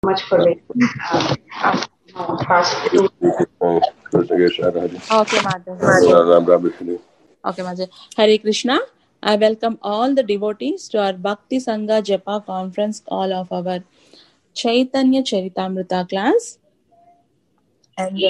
much for waiting. Pass it to Okay, Mataji. Okay, Mataji. Hare Krishna. I welcome all the devotees to our Bhakti Sangha Japa conference call of our Chaitanya Charitamrita class. And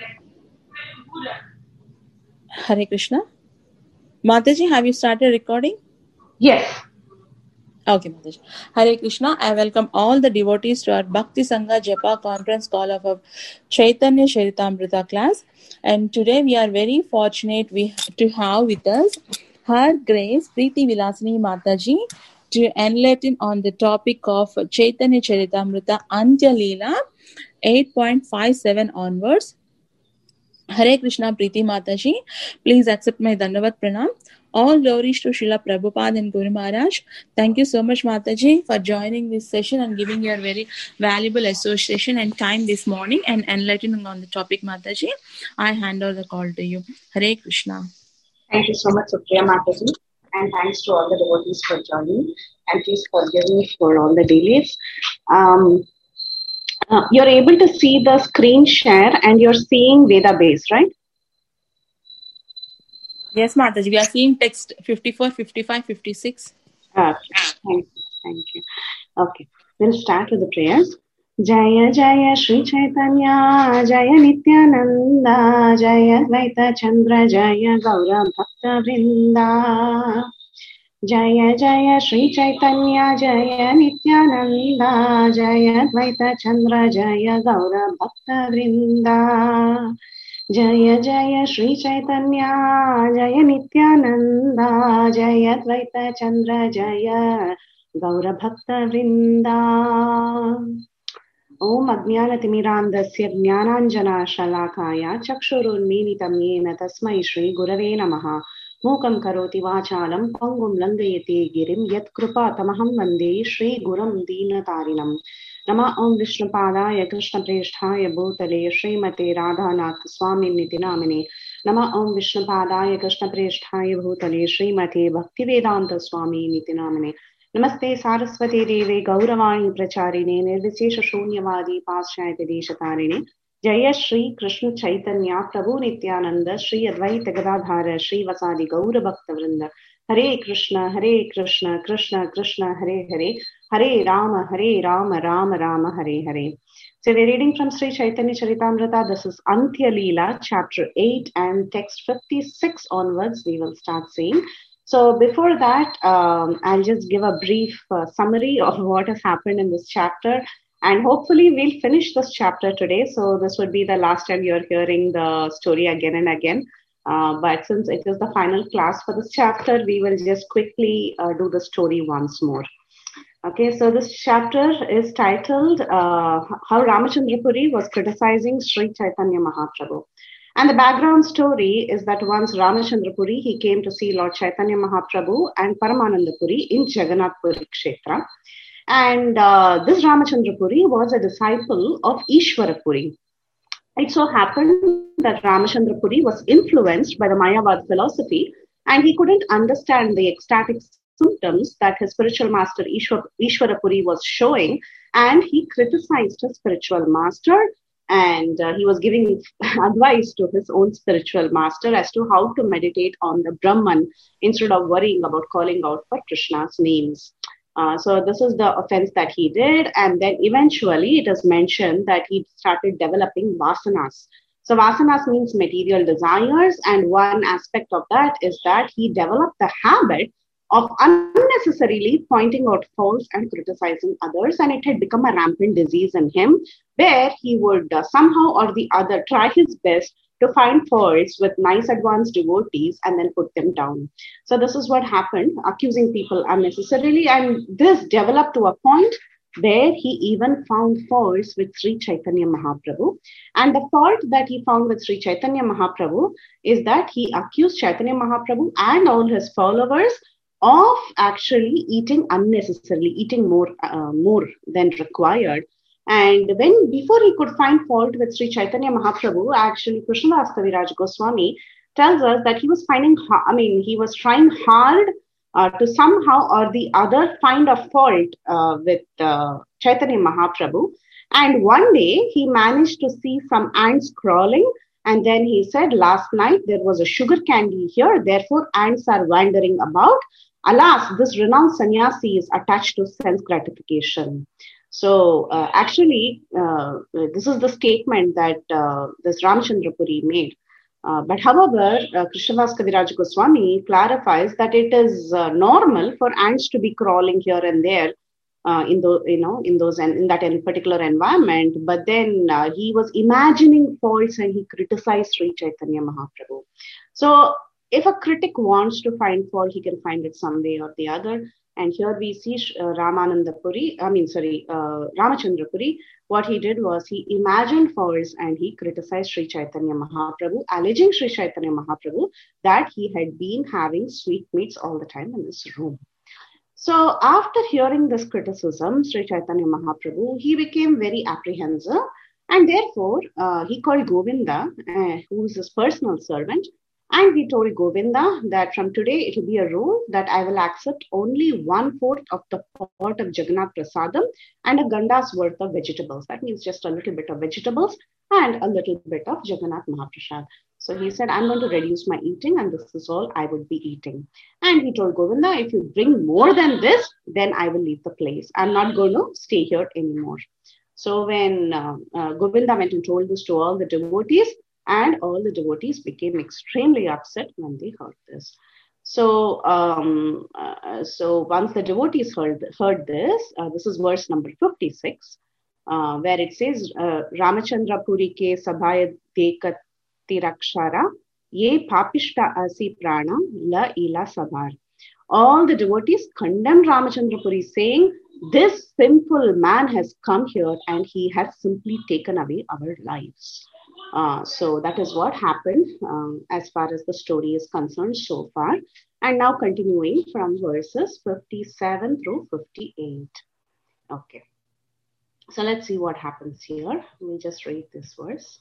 Hare Krishna. Mataji, have you started recording? Yes. Okay, Mataji. Hare Krishna. I welcome all the devotees to our Bhakti Sangha Japa conference call of our Chaitanya Charitamrita class. And today we are very fortunate to have with us Her Grace Preeti Vilasini Mataji to enlighten on the topic of Chaitanya Charitamrita Antya Leela 8.57 onwards. Hare Krishna Preeti Mataji, please accept my Dandavat Pranam. All glories to Srila Prabhupada and Guru Maharaj. Thank you so much, Mataji, for joining this session and giving your very valuable association and time this morning and enlightening on the topic, Mataji. I hand over the call to you. Hare Krishna. Thank you so much, Supriya Mataji. And thanks to all the devotees for joining. And please forgive me for all the delays. You're able to see the screen share and you're seeing database, right? Yes, Mataji. We are seeing text 54, 55, 56. Okay. Thank you. Okay. We'll start with the prayers. Jaya Jaya Shri Chaitanya Jaya Nityananda Jaya Advaita Chandra Jaya Gaura Bhakta Vrinda Jaya Jaya Shri Chaitanya Jaya Nityananda Jaya Advaita Chandra Jaya Gaura Bhakta Vrinda Jaya Jaya Shri Chaitanya Jaya Nityananda Jaya Advaita Chandra Jaya Gaura Bhakta Vrinda Om Ajnanaatimirandasya Jnananjana Shalakaya Chakshurunmilitam Yena Tasmai Shri Gurave Namaha Mukam Karoti Vachalam Pangum Langayate Girim Yat Krupa Tamaham Vande Shri Guram Deenatarinam Nama Om Vishnupadaya Krishna Presthaya Bhutale Srimate Radhanath Swami Niti Namine Nama Om Vishnupadaya Krishna Presthaya Bhutale Srimate Bhaktivedanta Swami Niti Namine Namaste Saraswati Deve Gauravani Pracharine Nirvisesha Shunyavadi Paschayate Deshatarine Jaya Shri Krishna Chaitanya Prabhu Nityananda Shri Advaita Gadadhara Shri Vasadi Gaura Bhakta Vrinda Hare Krishna Krishna Krishna Hare Hare Hare Rama Rama Rama Hare Hare. So we're reading from Sri Chaitanya Charitamrita. This is Antya Leela chapter 8 and text 56 onwards we will start seeing. So before that, I'll just give a brief summary of what has happened in this chapter. And hopefully we'll finish this chapter today. So this would be the last time you're hearing the story again and again. But since it is the final class for this chapter, we will just quickly do the story once more. Okay, so this chapter is titled How Ramachandra Puri was criticizing Sri Chaitanya Mahaprabhu. And the background story is that once Ramachandra Puri, he came to see Lord Chaitanya Mahaprabhu and Paramananda Puri in Jagannath Puri Kshetra. And this Ramachandra Puri was a disciple of Ishvara Puri. It so happened that Ramachandra Puri was influenced by the Mayavad philosophy and he couldn't understand the ecstatic symptoms that his spiritual master Ishvara Puri was showing, and he criticized his spiritual master. And he was giving advice to his own spiritual master as to how to meditate on the Brahman instead of worrying about calling out for Krishna's names. So this is the offense that he did. And then eventually it is mentioned that he started developing vasanas. So vasanas means material desires. And one aspect of that is that he developed the habit of unnecessarily pointing out faults and criticizing others, and it had become a rampant disease in him, where he would somehow or the other try his best to find faults with nice advanced devotees and then put them down. So this is what happened, accusing people unnecessarily, and this developed to a point where he even found faults with Sri Chaitanya Mahaprabhu. And the fault that he found with Sri Chaitanya Mahaprabhu is that he accused Chaitanya Mahaprabhu and all his followers of actually eating unnecessarily, eating more than required. And when before he could find fault with Sri Chaitanya Mahaprabhu, actually Krishnadas Kaviraj Goswami tells us that he was he was trying hard to somehow or the other find a fault with Chaitanya Mahaprabhu. And one day he managed to see some ants crawling. And then he said, last night there was a sugar candy here, therefore ants are wandering about. Alas, this renowned sannyasi is attached to sense gratification. So this is the statement that this Ramachandra Puri made. But however, Krishnavas Kaviraj Goswami clarifies that it is normal for ants to be crawling here and there in that particular environment. But then he was imagining faults and he criticized Sri Chaitanya Mahaprabhu. So if a critic wants to find fault, he can find it some way or the other. And here we see Ramachandra Puri. What he did was he imagined faults and he criticized Sri Chaitanya Mahaprabhu, alleging Sri Chaitanya Mahaprabhu that he had been having sweetmeats all the time in this room. So after hearing this criticism, Sri Chaitanya Mahaprabhu, he became very apprehensive, and therefore he called Govinda, who is his personal servant, and he told Govinda that from today it will be a rule that I will accept only 1/4 of the pot of Jagannath Prasadam and a ganda's worth of vegetables. That means just a little bit of vegetables and a little bit of Jagannath Mahaprasad. So he said, I'm going to reduce my eating and this is all I would be eating. And he told Govinda, if you bring more than this, then I will leave the place. I'm not going to stay here anymore. So when Govinda went and told this to all the devotees, and all the devotees became extremely upset when they heard this. So once the devotees heard this, this is verse number 56, where it says, Ramachandra Puri ke sabhaya dekat tirakshara ye papishta asi prana la ila sabar. All the devotees condemned Ramachandra Puri, saying, this sinful man has come here and he has simply taken away our lives. So that is what happened as far as the story is concerned so far. And now continuing from verses 57 through 58. Okay. So let's see what happens here. We'll just read this verse.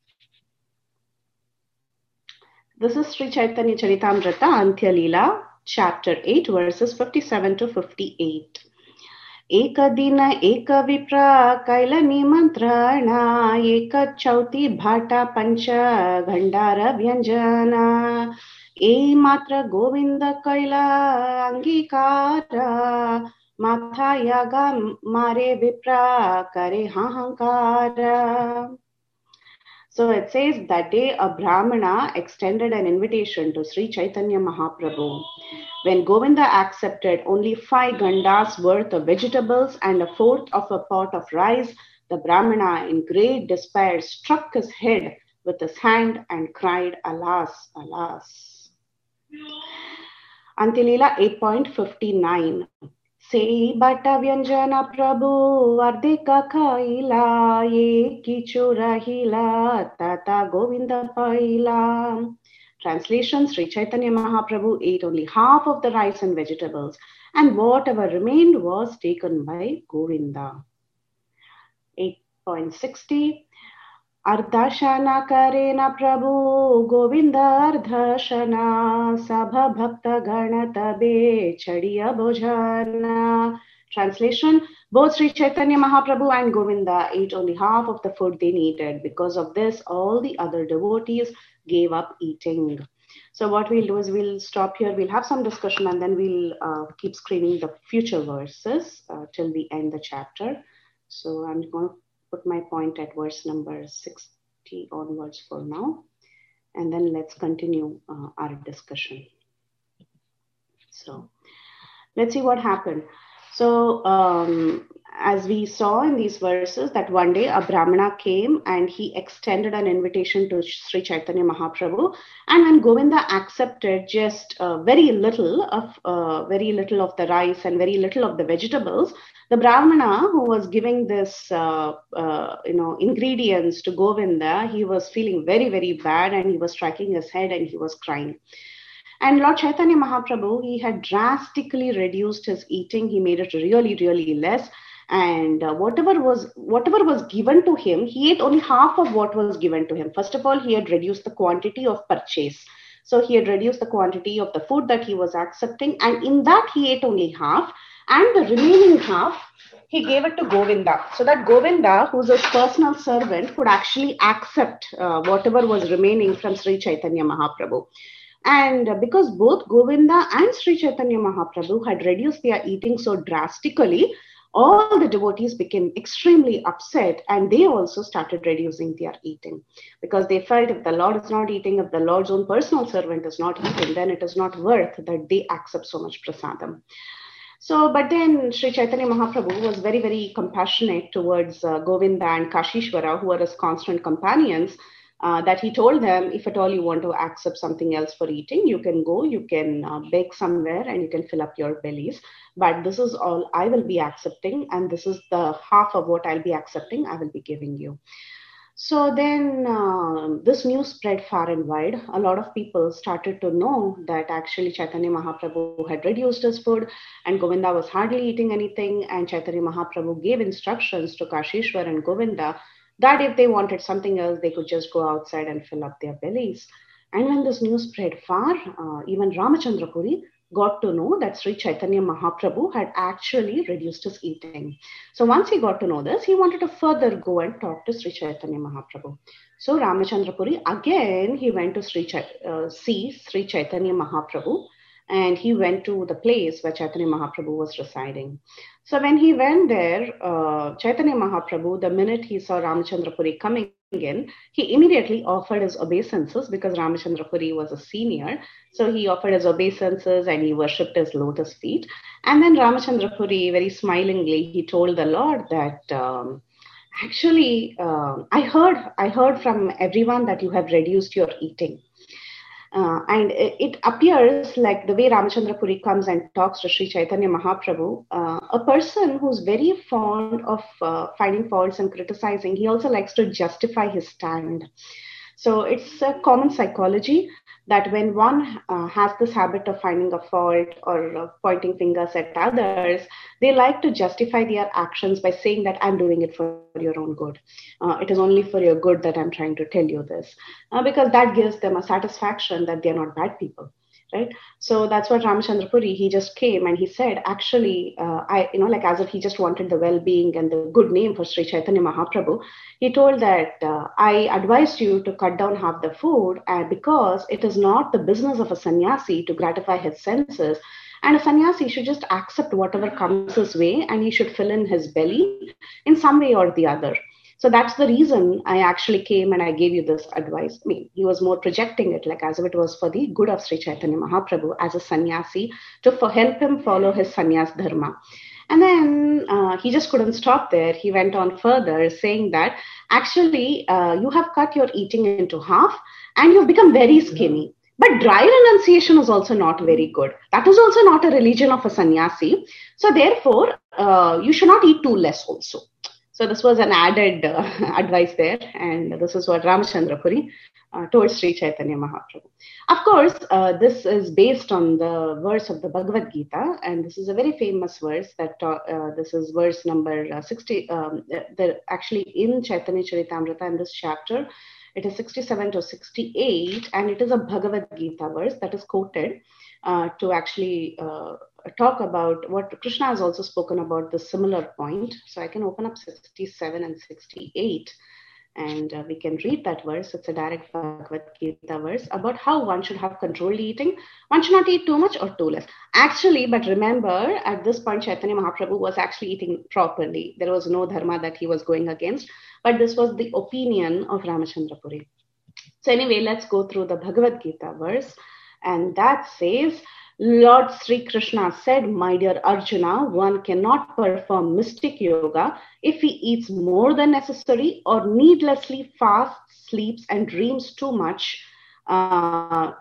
This is Sri Chaitanya Charitamrita Antya Leela, chapter 8, verses 57 to 58. एक दिन एक विप्र कैल निमंत्रण एक चौथी भाटा पंच भंडार व्यंजन ए मात्र गोविंद कैल अंगीकार माथा यागा मारे विप्र करे हाहाकार. So it says that day a Brahmana extended an invitation to Sri Chaitanya Mahaprabhu. When Govinda accepted only 5 gandas worth of vegetables and 1/4 of a pot of rice, the Brahmana in great despair struck his head with his hand and cried, alas, alas. Antya Leela 8.59. Sei bata vyanjana prabhu ardeka khaila ye kichu rahila tata Govinda paila. Translation, Sri Chaitanya Mahaprabhu ate only half of the rice and vegetables, and whatever remained was taken by Govinda. 8.60. Ardhashana karena prabhu Govinda ardhashana sabha bhakta gana tabe chadiya bhojana. Translation, both Sri Chaitanya Mahaprabhu and Govinda ate only half of the food they needed. Because of this, all the other devotees gave up eating. So what we'll do is we'll stop here. We'll have some discussion and then we'll keep screening the future verses till we end the chapter. So I'm going to put my point at verse number 60 onwards for now. And then let's continue our discussion. So let's see what happened. So as we saw in these verses, that one day a Brahmana came and he extended an invitation to Sri Chaitanya Mahaprabhu, and when Govinda accepted just very little of the rice and very little of the vegetables, the Brahmana who was giving this ingredients to Govinda, he was feeling very, very bad, and he was striking his head and he was crying. And Lord Chaitanya Mahaprabhu, he had drastically reduced his eating. He made it really, really less. And whatever was given to him, he ate only half of what was given to him. First of all, he had reduced the quantity of purchase. So he had reduced the quantity of the food that he was accepting. And in that, he ate only half. And the remaining half, he gave it to Govinda. So that Govinda, who's his personal servant, could actually accept whatever was remaining from Sri Chaitanya Mahaprabhu. And because both Govinda and Sri Chaitanya Mahaprabhu had reduced their eating so drastically, all the devotees became extremely upset, and they also started reducing their eating, because they felt if the Lord is not eating, if the Lord's own personal servant is not eating, then it is not worth that they accept so much prasadam. So, but then Sri Chaitanya Mahaprabhu was very, very compassionate towards Govinda and Kashishwara, who were his constant companions, that he told them, if at all you want to accept something else for eating, you can go, you can bake somewhere and you can fill up your bellies. But this is all I will be accepting, and this is the half of what I'll be accepting, I will be giving you. So then this news spread far and wide. A lot of people started to know that actually Chaitanya Mahaprabhu had reduced his food and Govinda was hardly eating anything. And Chaitanya Mahaprabhu gave instructions to Kashishwar and Govinda that if they wanted something else, they could just go outside and fill up their bellies. And when this news spread far, even Ramachandra Puri got to know that Sri Chaitanya Mahaprabhu had actually reduced his eating. So once he got to know this, he wanted to further go and talk to Sri Chaitanya Mahaprabhu. So Ramachandra Puri, again, he went to see Sri Chaitanya Mahaprabhu, and he went to the place where Chaitanya Mahaprabhu was residing. So when he went there, Chaitanya Mahaprabhu, the minute he saw Ramachandra Puri coming in, he immediately offered his obeisances, because Ramachandra Puri was a senior. So he offered his obeisances and he worshipped his lotus feet. And then Ramachandra Puri, very smilingly, he told the Lord that actually, I heard from everyone that you have reduced your eating. And it appears like the way Ramachandra Puri comes and talks to Sri Chaitanya Mahaprabhu, a person who's very fond of finding faults and criticizing, he also likes to justify his stand. So it's a common psychology that when one has this habit of finding a fault or pointing fingers at others, they like to justify their actions by saying that I'm doing it for your own good. It is only for your good that I'm trying to tell you this, because that gives them a satisfaction that they're not bad people. Right. So that's what Ramachandra Puri, he just came and he said, actually, like as if he just wanted the well-being and the good name for Sri Chaitanya Mahaprabhu. He told that I advised you to cut down half the food because it is not the business of a sannyasi to gratify his senses. And a sannyasi should just accept whatever comes his way, and he should fill in his belly in some way or the other. So that's the reason I actually came and I gave you this advice. I mean, he was more projecting it like as if it was for the good of Sri Chaitanya Mahaprabhu as a sannyasi to help him follow his sannyas dharma. And then he just couldn't stop there. He went on further saying that actually you have cut your eating into half and you've become very skinny. But dry renunciation is also not very good. That is also not a religion of a sannyasi. So therefore, you should not eat too less also. So this was an added advice there, and this is what Ramachandra Puri told Sri Chaitanya Mahaprabhu. Of course, this is based on the verse of the Bhagavad Gita, and this is a very famous verse that this is verse number 60. Actually, in Chaitanya Charitamrita, in this chapter, it is 67 to 68, and it is a Bhagavad Gita verse that is quoted to actually talk about what Krishna has also spoken about the similar point. So I can open up 67 and 68 and we can read that verse. It's a direct Bhagavad Gita verse about how one should have controlled eating. One should not eat too much or too less. Actually, but remember at this point, Chaitanya Mahaprabhu was actually eating properly. There was no dharma that he was going against, but this was the opinion of Ramachandra Puri. So anyway, let's go through the Bhagavad Gita verse. And that says, Lord Sri Krishna said, my dear Arjuna, one cannot perform mystic yoga if he eats more than necessary or needlessly fasts, sleeps, and dreams too much, or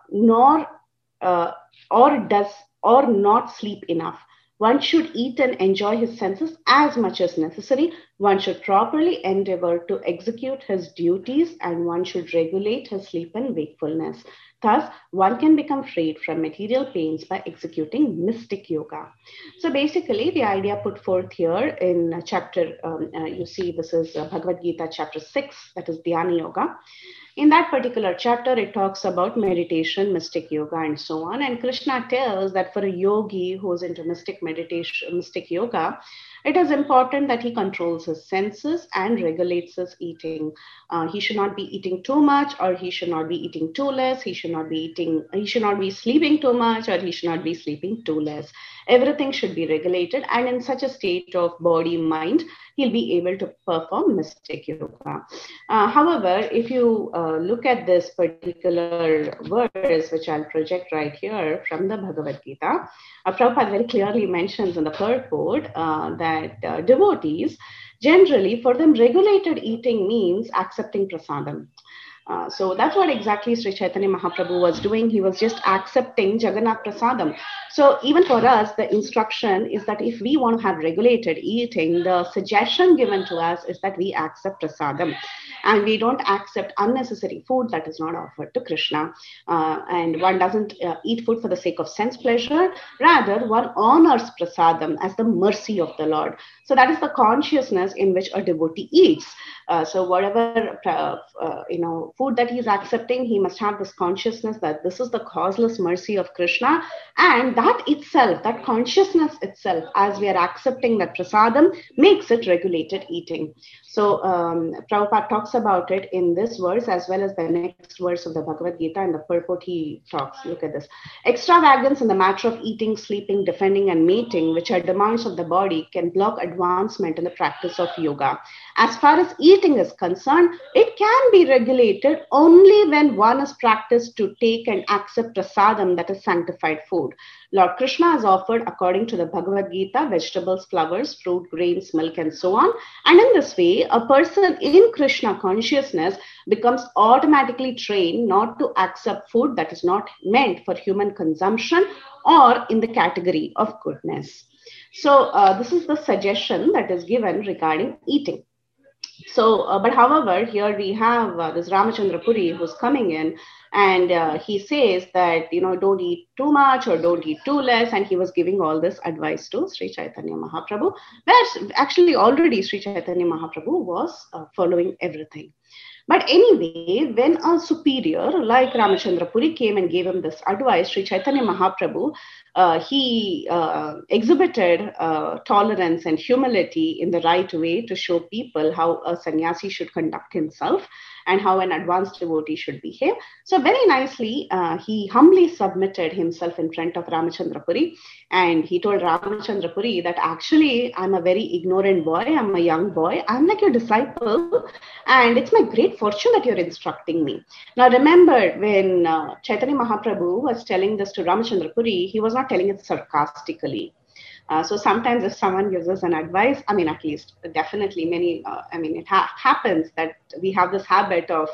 not sleep enough. One should eat and enjoy his senses as much as necessary. One should properly endeavor to execute his duties, and one should regulate his sleep and wakefulness. Thus, one can become freed from material pains by executing mystic yoga. So basically, the idea put forth here in chapter, you see, this is Bhagavad Gita chapter 6, that is Dhyana Yoga. In that particular chapter, it talks about meditation, mystic yoga, and so on. And Krishna tells that for a yogi who's into mystic meditation, mystic yoga, it is important that he controls his senses and regulates his eating. He should not be eating too much, or he should not be eating too less. He should not be sleeping too much, or he should not be sleeping too less. Everything should be regulated, and in such a state of body, mind, he'll be able to perform mystic yoga. However, if you look at this particular verse, which I'll project right here from the Bhagavad Gita, Prabhupada very clearly mentions in the purport that devotees, generally, for them, regulated eating means accepting prasadam. So that's what exactly Sri Chaitanya Mahaprabhu was doing. He was just accepting Jagannath Prasadam. So even for us, the instruction is that if we want to have regulated eating, the suggestion given to us is that we accept Prasadam. And we don't accept unnecessary food that is not offered to Krishna. And one doesn't eat food for the sake of sense pleasure. Rather, one honors Prasadam as the mercy of the Lord. So that is the consciousness in which a devotee eats. So whatever food that he is accepting, he must have this consciousness that this is the causeless mercy of Krishna, and that itself, that consciousness itself, as we are accepting that prasadam, makes it regulated eating. So Prabhupada talks about it in this verse as well as the next verse of the Bhagavad Gita. In the purport he talks, look at this. Extravagance in the matter of eating, sleeping, defending, and mating, which are demands of the body, can block advancement in the practice of yoga. As far as eating is concerned, it can be regulated only when one is practiced to take and accept prasadam, that is sanctified food. Lord Krishna has offered, according to the Bhagavad Gita, vegetables, flowers, fruit, grains, milk, and so on. And in this way, a person in Krishna consciousness becomes automatically trained not to accept food that is not meant for human consumption or in the category of goodness. So this is the suggestion that is given regarding eating. So, but however, here we have this Ramachandra Puri who's coming in, and he says that, don't eat too much or don't eat too less. And he was giving all this advice to Sri Chaitanya Mahaprabhu, where actually already Sri Chaitanya Mahaprabhu was following everything. But anyway, when a superior like Ramachandra Puri came and gave him this advice, Sri Chaitanya Mahaprabhu, he exhibited tolerance and humility in the right way to show people how a sannyasi should conduct himself and how an advanced devotee should behave. So very nicely, he humbly submitted himself in front of Ramachandra Puri, and he told Ramachandra Puri that actually I'm a very ignorant boy, I'm a young boy, I'm like your disciple, and it's my great fortune that you're instructing me. Now remember, when Chaitanya Mahaprabhu was telling this to Ramachandra Puri, he was not telling it sarcastically. So sometimes if someone gives us an advice, at least definitely it happens that we have this habit of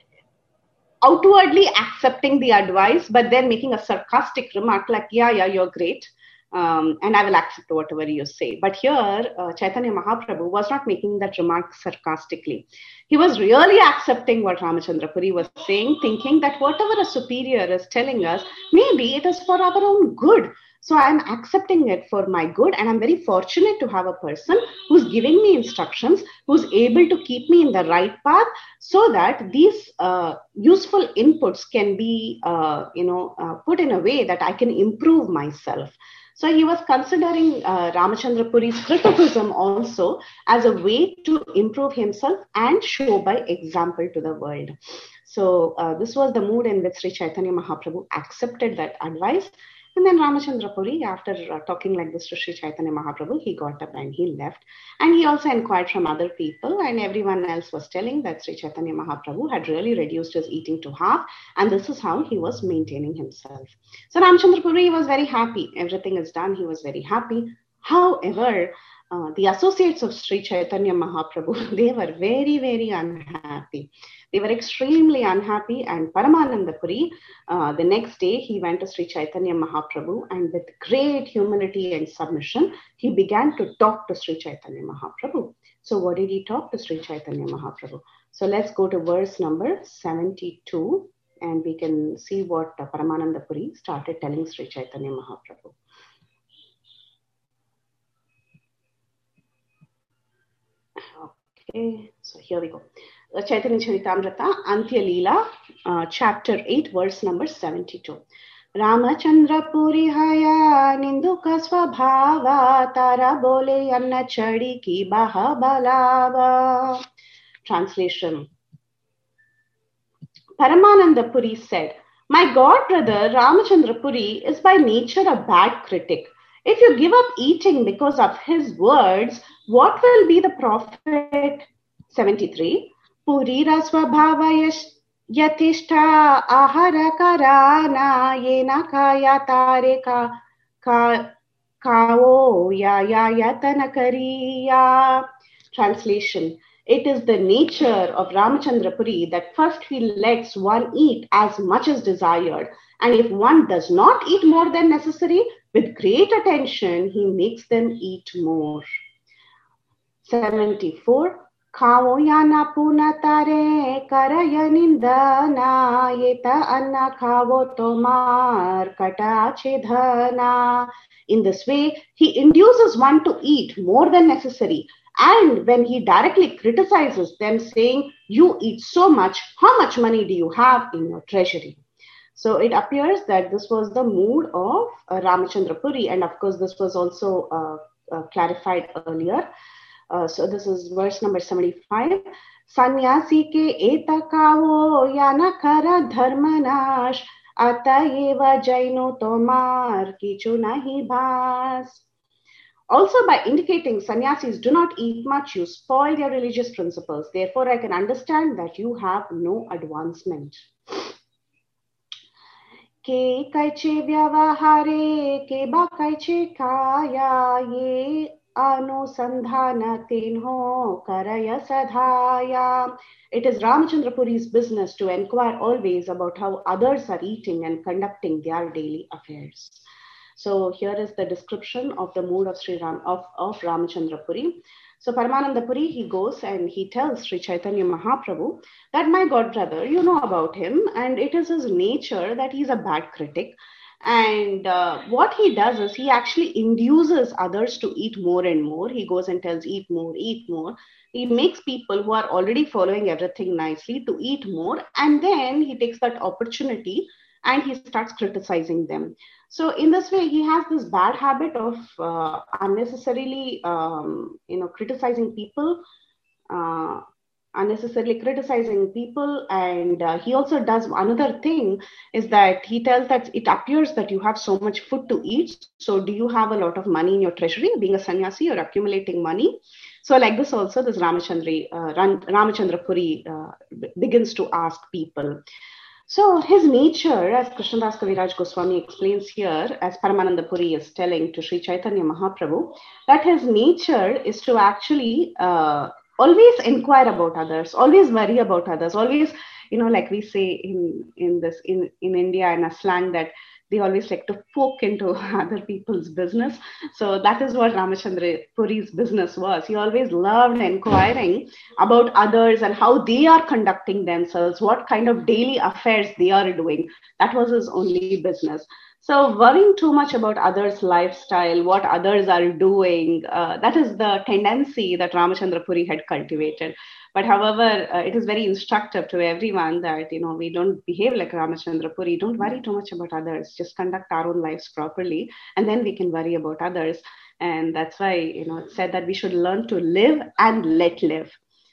outwardly accepting the advice, but then making a sarcastic remark like, yeah, you're great. And I will accept whatever you say. But here, Chaitanya Mahaprabhu was not making that remark sarcastically. He was really accepting what Ramachandra Puri was saying, thinking that whatever a superior is telling us, maybe it is for our own good. So I'm accepting it for my good, and I'm very fortunate to have a person who's giving me instructions, who's able to keep me in the right path, so that these useful inputs can be, put in a way that I can improve myself. So he was considering Ramachandra Puri's criticism also as a way to improve himself and show by example to the world. So this was the mood in which Sri Chaitanya Mahaprabhu accepted that advice. And then Ramachandra Puri, after talking like this to Sri Chaitanya Mahaprabhu, he got up and he left. And he also inquired from other people, and everyone else was telling that Sri Chaitanya Mahaprabhu had really reduced his eating to half, and this is how he was maintaining himself. So Ramachandra Puri was very happy. Everything is done. He was very happy. However, the associates of Sri Chaitanya Mahaprabhu, they were very, very unhappy. They were extremely unhappy, and Paramananda Puri, the next day, he went to Sri Chaitanya Mahaprabhu, and with great humility and submission, he began to talk to Sri Chaitanya Mahaprabhu. So what did he talk to Sri Chaitanya Mahaprabhu? So let's go to verse number 72. and we can see what Paramananda Puri started telling Sri Chaitanya Mahaprabhu. Okay, so here we go. Chaitanya Charitamrita, Antya Leela, chapter 8, verse number 72. Ramachandra Puri haya ninduka swabhava tara bole yanna chadi ki baha balava. Translation. Paramananda Puri said, my god brother Ramachandra Puri is by nature a bad critic. If you give up eating because of his words, what will be the profit? 73. Purira swabhava yatishta ahara karana yena kaya tare kao ya yatana kariya. Translation. It is the nature of Ramachandra Puri that first he lets one eat as much as desired, and if one does not eat more than necessary, with great attention, he makes them eat more. 74. Khao yana punatare karaya nindana yeta anna khavo tomar katache dhana. In this way, he induces one to eat more than necessary. And when he directly criticizes them, saying, you eat so much, how much money do you have in your treasury? So it appears that this was the mood of Ramachandra Puri, and of course this was also clarified earlier. So this is verse number 75. Sanyasi ke eta kavo yana kara dharmanash atayeva jaino tomar kichu nahi bhas. Also, by indicating sannyasis do not eat much, you spoil their religious principles. Therefore, I can understand that you have no advancement. Ke kaiche vyavahare ke ba kaiche kaya ye anusandhana tinho karaya sadhaya. It is Ramachandra Puri's business to inquire always about how others are eating and conducting their daily affairs. So here is the description of the mood of of Ramachandra Puri. So Paramananda Puri, he goes and he tells Sri Chaitanya Mahaprabhu that my god brother, you know about him, and it is his nature that he's a bad critic. And what he does is he actually induces others to eat more and more. He goes and tells, eat more, eat more. He makes people who are already following everything nicely to eat more. And then he takes that opportunity and he starts criticizing them. So in this way, he has this bad habit of unnecessarily, criticizing people, and he also does another thing is that he tells that it appears that you have so much food to eat. So do you have a lot of money in your treasury? Being a sannyasi, you're accumulating money. So like this also, this Ramachandra Puri begins to ask people. So his nature, as Krishnadas Kaviraj Goswami explains here, as Paramananda Puri is telling to Sri Chaitanya Mahaprabhu, that his nature is to actually always inquire about others, always worry about others, always, like we say in India in a slang that they always like to poke into other people's business. So that is what Ramachandra Puri's business was. He always loved inquiring about others and how they are conducting themselves, what kind of daily affairs they are doing. That was his only business. So worrying too much about others' lifestyle, what others are doing, that is the tendency that Ramachandra Puri had cultivated. But however, it is very instructive to everyone that, we don't behave like Ramachandra Puri. Don't worry too much about others. Just conduct our own lives properly, and then we can worry about others. And that's why, it's said that we should learn to live and let live.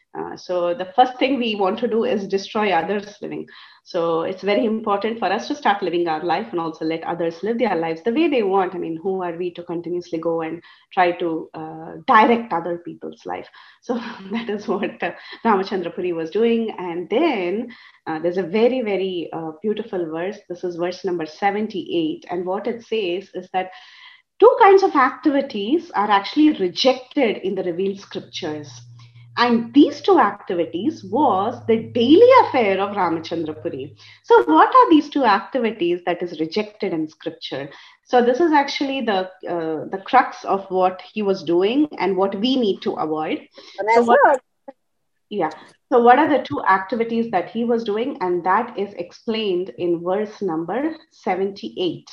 So the first thing we want to do is destroy others' living. So it's very important for us to start living our life and also let others live their lives the way they want. I mean, who are we to continuously go and try to direct other people's life? So that is what Ramachandra Puri was doing. And then there's a very, very beautiful verse. This is verse number 78. And what it says is that two kinds of activities are actually rejected in the revealed scriptures. And these two activities was the daily affair of Ramachandra Puri. So what are these two activities that is rejected in scripture? So this is actually the crux of what he was doing and what we need to avoid. So Yeah. So what are the two activities that he was doing? And that is explained in verse number 78.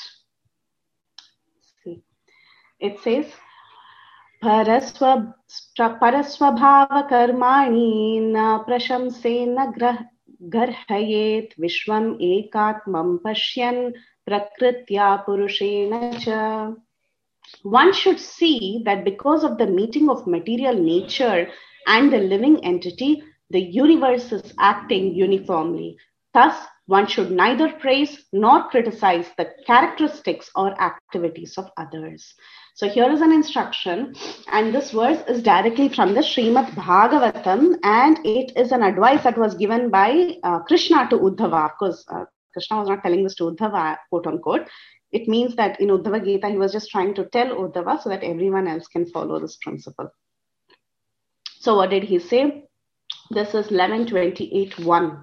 See, it says, परस्वभावकर्माणि न प्रशंसेन गर्हयेत् विश्वम् एकात्मं पश्यन् प्रकृत्या पुरुषेण च. One should see that because of the meeting of material nature and the living entity, the universe is acting uniformly. Thus, one should neither praise nor criticize the characteristics or activities of others. So here is an instruction, and this verse is directly from the Srimad Bhagavatam, and it is an advice that was given by Krishna to Uddhava. Of course, Krishna was not telling this to Uddhava, quote unquote. It means that in Uddhava Gita, he was just trying to tell Uddhava so that everyone else can follow this principle. So what did he say? This is 11:28:1.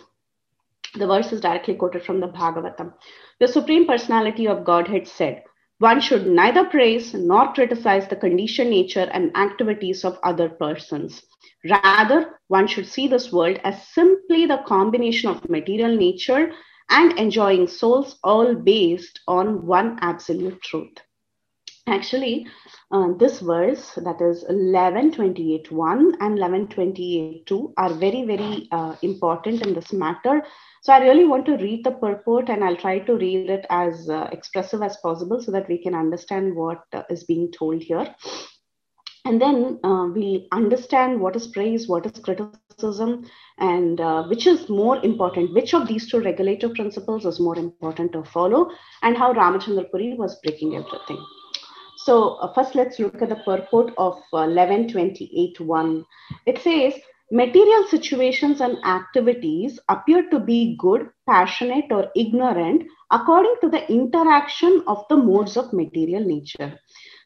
The verse is directly quoted from the Bhagavatam. The Supreme Personality of Godhead said, one should neither praise nor criticize the conditioned nature and activities of other persons. Rather, one should see this world as simply the combination of material nature and enjoying souls, all based on one absolute truth. Actually, this verse, that is 11:28:1 and 11:28:2, are very, very important in this matter. So I really want to read the purport, and I'll try to read it as expressive as possible so that we can understand what is being told here. And then we understand what is praise, what is criticism, and which is more important, which of these two regulative principles is more important to follow, and how Ramachandra Puri was breaking everything. So first, let's look at the purport of 11:28:1. It says, material situations and activities appear to be good, passionate, or ignorant according to the interaction of the modes of material nature.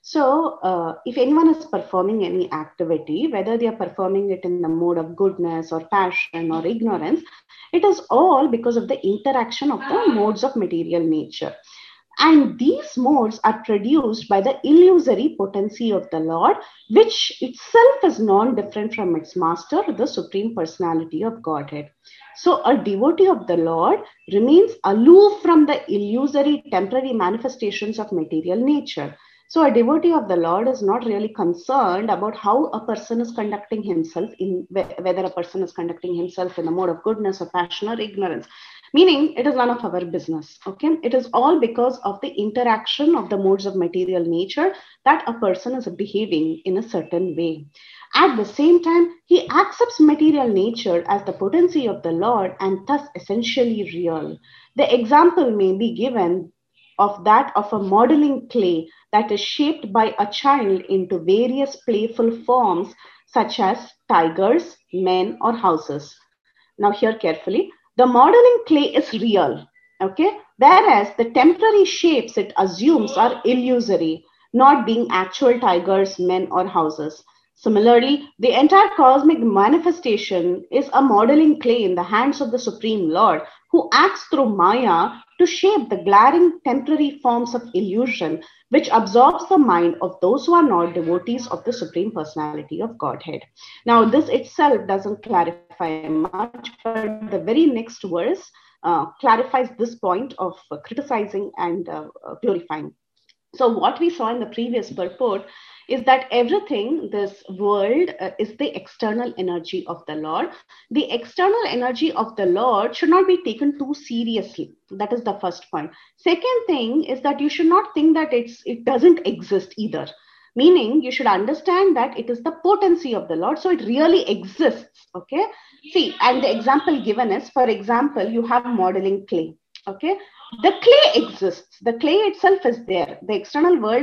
So if anyone is performing any activity, whether they are performing it in the mode of goodness or passion or ignorance, it is all because of the interaction of the modes of material nature. And these modes are produced by the illusory potency of the Lord, which itself is non-different from its master, the Supreme Personality of Godhead. So a devotee of the Lord remains aloof from the illusory temporary manifestations of material nature. So a devotee of the Lord is not really concerned about how a person is conducting himself, whether a person is conducting himself in the mode of goodness or passion or ignorance. Meaning, it is none of our business, okay? It is all because of the interaction of the modes of material nature that a person is behaving in a certain way. At the same time, he accepts material nature as the potency of the Lord and thus essentially real. The example may be given of that of a modeling clay that is shaped by a child into various playful forms such as tigers, men, or houses. Now hear carefully. The modeling clay is real, okay? Whereas the temporary shapes it assumes are illusory, not being actual tigers, men, or houses. Similarly, the entire cosmic manifestation is a modeling clay in the hands of the Supreme Lord, who acts through Maya to shape the glaring temporary forms of illusion, which absorbs the mind of those who are not devotees of the Supreme Personality of Godhead. Now, this itself doesn't clarify much, but the very next verse clarifies this point of criticizing and glorifying. So what we saw in the previous purport is that everything, this world, is the external energy of the Lord. The external energy of the Lord should not be taken too seriously. That is the first point. Second thing is that you should not think that it doesn't exist either. Meaning, you should understand that it is the potency of the Lord. So it really exists, okay? See, and the example given is, for example, you have modeling clay, okay? The clay exists. The clay itself is there. The external world,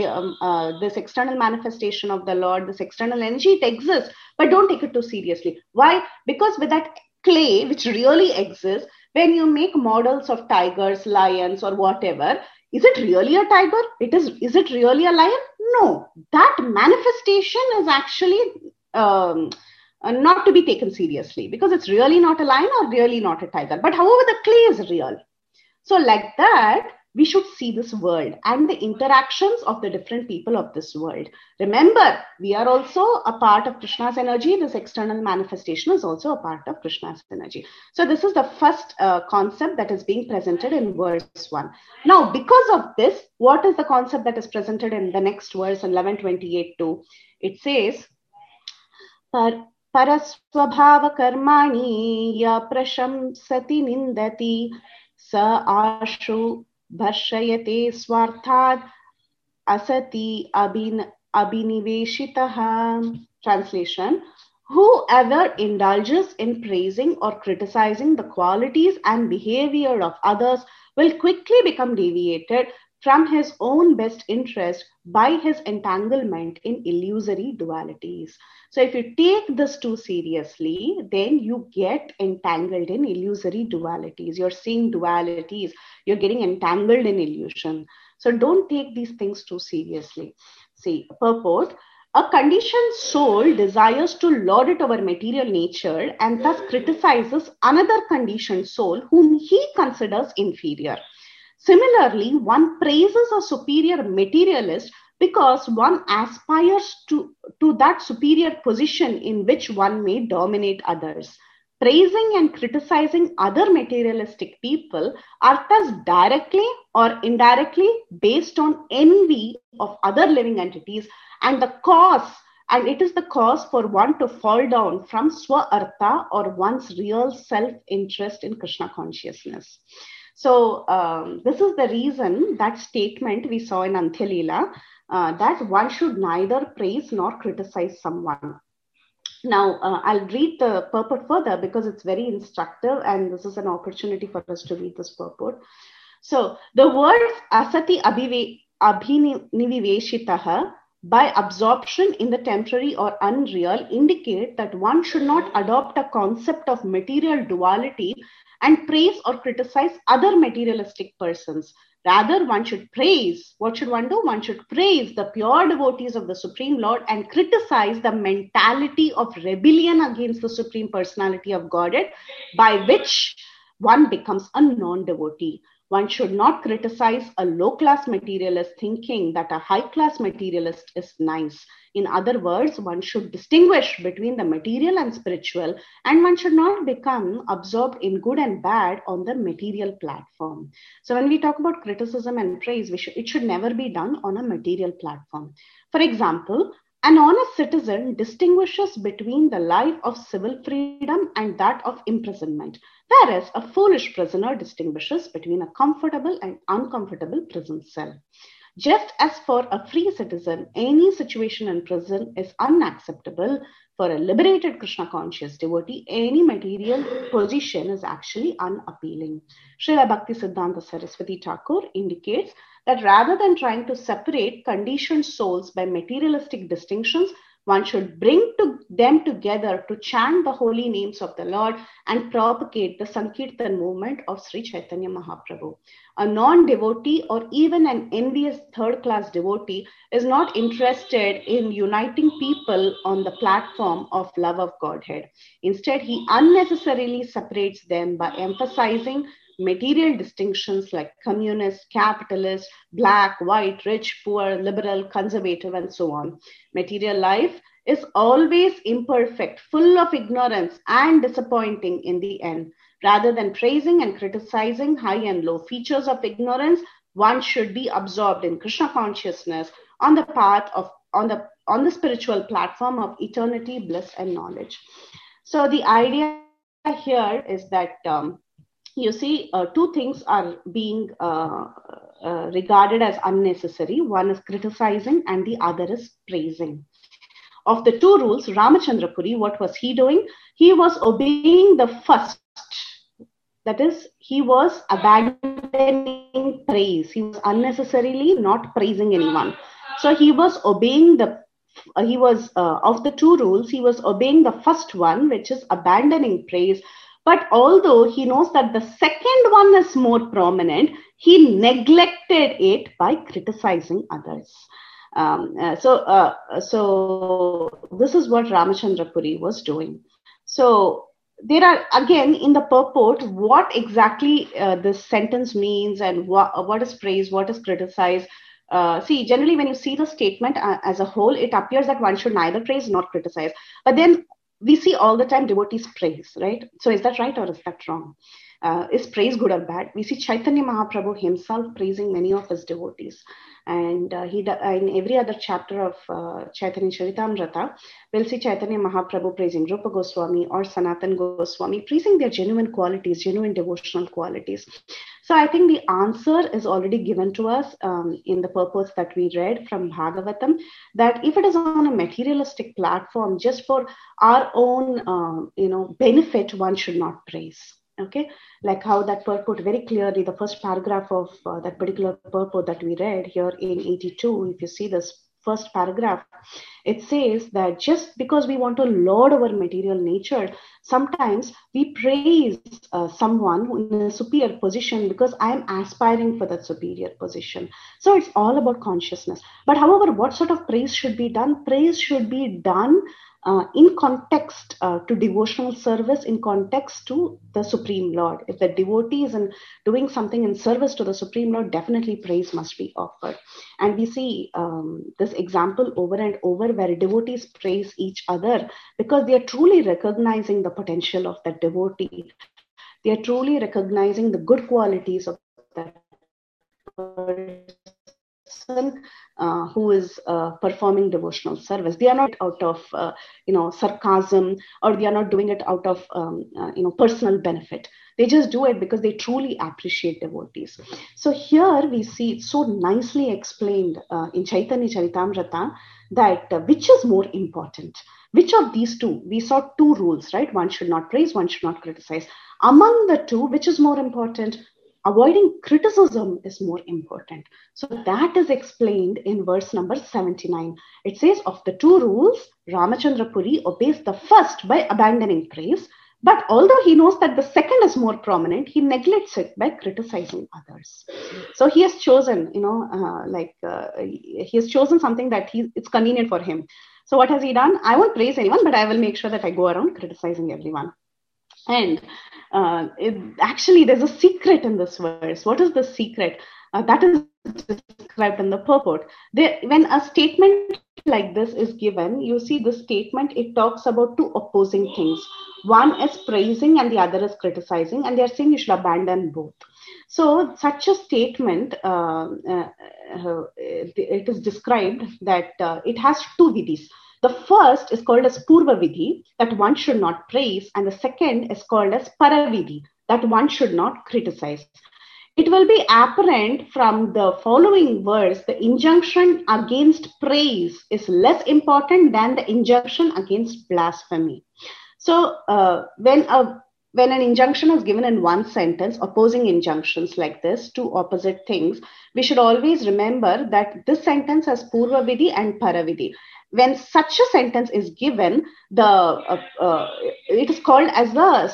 this external manifestation of the Lord, this external energy, it exists. But don't take it too seriously. Why? Because with that clay, which really exists, when you make models of tigers, lions, or whatever, is it really a tiger? Is it really a lion? No. That manifestation is actually not to be taken seriously, because it's really not a lion or really not a tiger. But however, the clay is real. So like that, we should see this world and the interactions of the different people of this world. Remember, we are also a part of Krishna's energy. This external manifestation is also a part of Krishna's energy. So this is the first concept that is being presented in verse 1. Now, because of this, what is the concept that is presented in the next verse in 11:28-2? It says, Parasvabhava karmani ya prashamsati nindati sa ashu bharshayate swarthad asati abhiniveshitaha. Translation: whoever indulges in praising or criticizing the qualities and behavior of others will quickly become deviated from his own best interest by his entanglement in illusory dualities. So if you take this too seriously, then you get entangled in illusory dualities. You're seeing dualities. You're getting entangled in illusion. So don't take these things too seriously. See, purport: a conditioned soul desires to lord it over material nature and thus criticizes another conditioned soul whom he considers inferior. Similarly, one praises a superior materialist because one aspires to that superior position in which one may dominate others. Praising and criticizing other materialistic people are thus directly or indirectly based on envy of other living entities, and it is the cause for one to fall down from swa-artha, or one's real self-interest in Krishna consciousness. So this is the reason, that statement we saw in Antya Leela, that one should neither praise nor criticize someone. Now, I'll read the purport further because it's very instructive, and this is an opportunity for us to read this purport. So the words asati abhiniveshitaha, by absorption in the temporary or unreal, indicate that one should not adopt a concept of material duality and praise or criticize other materialistic persons. Rather, one should praise. What should one do? One should praise the pure devotees of the Supreme Lord and criticize the mentality of rebellion against the Supreme Personality of Godhead, by which one becomes a non-devotee. One should not criticize a low-class materialist thinking that a high-class materialist is nice. In other words, one should distinguish between the material and spiritual, and one should not become absorbed in good and bad on the material platform. So when we talk about criticism and praise, it should never be done on a material platform. For example, an honest citizen distinguishes between the life of civil freedom and that of imprisonment, whereas a foolish prisoner distinguishes between a comfortable and uncomfortable prison cell. Just as for a free citizen, any situation in prison is unacceptable, for a liberated Krishna conscious devotee, any material position is actually unappealing. Srila Bhakti Siddhanta Saraswati Thakur indicates that rather than trying to separate conditioned souls by materialistic distinctions, one should bring them together to chant the holy names of the Lord and propagate the Sankirtan movement of Sri Chaitanya Mahaprabhu. A non-devotee or even an envious third-class devotee is not interested in uniting people on the platform of love of Godhead. Instead, he unnecessarily separates them by emphasizing material distinctions like communist, capitalist, black, white, rich, poor, liberal, conservative, and so on. Material life is always imperfect, full of ignorance, and disappointing in the end. Rather than praising and criticizing high and low features of ignorance, one should be absorbed in Krishna consciousness on the path of on the spiritual platform of eternity, bliss, and knowledge. So the idea here is that you see, two things are being regarded as unnecessary. One is criticizing and the other is praising. Of the two rules, Ramachandra Puri, what was he doing? He was obeying the first. That is, he was abandoning praise. He was unnecessarily not praising anyone. So he was obeying of the two rules, he was obeying the first one, which is abandoning praise. But although he knows that the second one is more prominent, he neglected it by criticizing others. So this is what Ramachandra Puri was doing. So there are, again, in the purport, what exactly this sentence means, and what is praised, what is criticized. See, generally, when you see the statement as a whole, it appears that one should neither praise nor criticize. But then we see all the time devotees praise, right? So is that right or is that wrong? Is praise good or bad? We see Chaitanya Mahaprabhu himself praising many of his devotees. And in every other chapter of Chaitanya Charitamrita, we'll see Chaitanya Mahaprabhu praising Rupa Goswami or Sanatan Goswami, praising their genuine qualities, genuine devotional qualities. So I think the answer is already given to us in the purpose that we read from Bhagavatam, that if it is on a materialistic platform, just for our own benefit, one should not praise. Okay, like how that purport very clearly, the first paragraph of that particular purport that we read here in 82, if you see this first paragraph, it says that just because we want to lord our material nature, sometimes we praise someone in a superior position because I am aspiring for that superior position. So it's all about consciousness. But however, what sort of praise should be done? Praise should be done in context to devotional service, in context to the Supreme Lord. If the devotee is doing something in service to the Supreme Lord, definitely praise must be offered. And we see this example over and over where devotees praise each other because they are truly recognizing the potential of that devotee. They are truly recognizing the good qualities of that person who is performing devotional service. They are not out of sarcasm, or they are not doing it out of personal benefit. They just do it because they truly appreciate devotees. So here we see it so nicely explained in Chaitanya Charitamrita that which is more important. Which of these two? We saw two rules, right? One should not praise, one should not criticize. Among the two, which is more important? Avoiding criticism is more important. So that is explained in verse number 79. It says, of the two rules, Ramachandra Puri obeys the first by abandoning praise. But although he knows that the second is more prominent, he neglects it by criticizing others. So he has chosen, he has chosen something that it's convenient for him. So what has he done? I won't praise anyone, but I will make sure that I go around criticizing everyone. And actually, there's a secret in this verse. What is the secret? That is described in the purport. When a statement like this is given, you see the statement, it talks about two opposing things. One is praising and the other is criticizing, and they are saying you should abandon both. So such a statement, it is described that it has two vidhis. The first is called as Purva Vidhi, that one should not praise, and the second is called as Paravidhi, that one should not criticize. It will be apparent from the following verse, the injunction against praise is less important than the injunction against blasphemy. So when an injunction is given in one sentence, opposing injunctions like this, two opposite things, we should always remember that this sentence has Purva Vidhi and Paravidhi. When such a sentence is given, it is called as the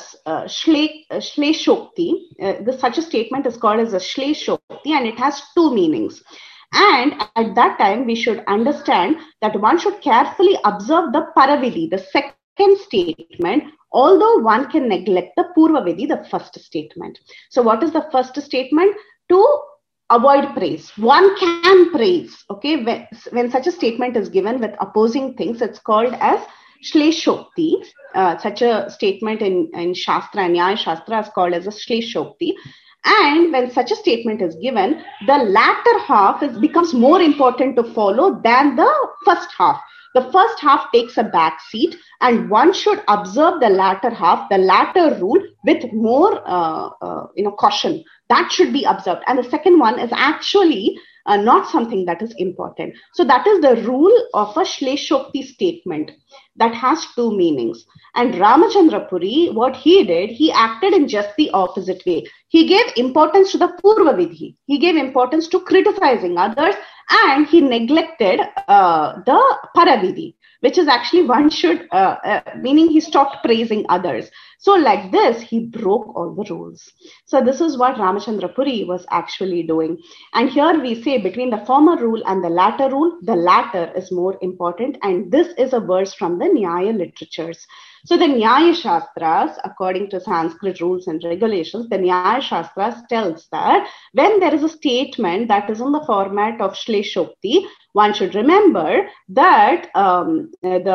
Shleshokti. Such a statement is called as a Shleshokti, and it has two meanings. And at that time, we should understand that one should carefully observe the Paravidhi, the second statement, although one can neglect the Purva Vidhi, the first statement. So what is the first statement? To avoid praise. One can praise. Okay, when such a statement is given with opposing things, it's called as Shleshokti. Such a statement in Shastra, Nyaya Shastra is called as a Shleshokti. And when such a statement is given, the latter half becomes more important to follow than the first half. The first half takes a back seat, and one should observe the latter half, the latter rule, with more caution. That should be observed. And the second one is actually not something that is important. So that is the rule of a Shleshokti statement that has two meanings. And Ramachandra Puri, what he did, he acted in just the opposite way. He gave importance to the Purva Vidhi. He gave importance to criticizing others, and he neglected the Paravidhi, which is actually one should, meaning he stopped praising others. So like this, he broke all the rules. So this is what Ramachandra Puri was actually doing. And here we say between the former rule and the latter is more important. And this is a verse from the Nyaya literatures. So the Nyaya Shastras, according to Sanskrit rules and regulations, the Nyaya Shastras tells that when there is a statement that is in the format of Shleshokti, one should remember that among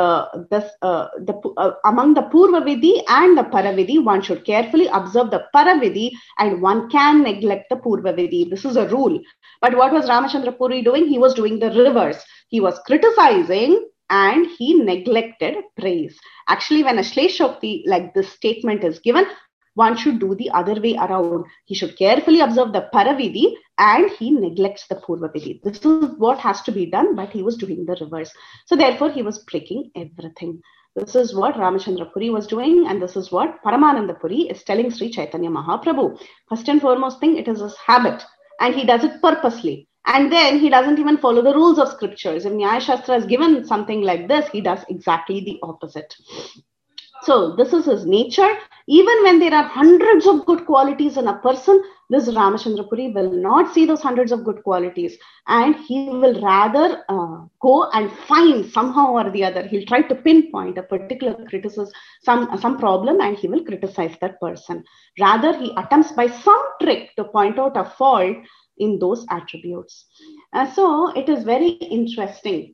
the Purva Vidhi and the Paravidhi, one should carefully observe the Paravidhi and one can neglect the Purva Vidhi. This is a rule. But what was Ramachandra Puri doing? He was doing the reverse. He was criticizing and he neglected praise. Actually, when a Shleshokti like this statement is given, one should do the other way around. He should carefully observe the Paravidhi and he neglects the Purvavidhi. This is what has to be done, but he was doing the reverse. So therefore, he was breaking everything. This is what Ramachandra Puri was doing, and this is what Paramananda Puri is telling Sri Chaitanya Mahaprabhu. First and foremost thing, it is his habit, and he does it purposely. And then he doesn't even follow the rules of scriptures. If Nyaya Shastra is given something like this, he does exactly the opposite. So this is his nature. Even when there are hundreds of good qualities in a person, this Ramachandra Puri will not see those hundreds of good qualities, and he will rather go and find somehow or the other. He'll try to pinpoint a particular criticism, some problem, and he will criticize that person. Rather, he attempts by some trick to point out a fault in those attributes. So it is very interesting.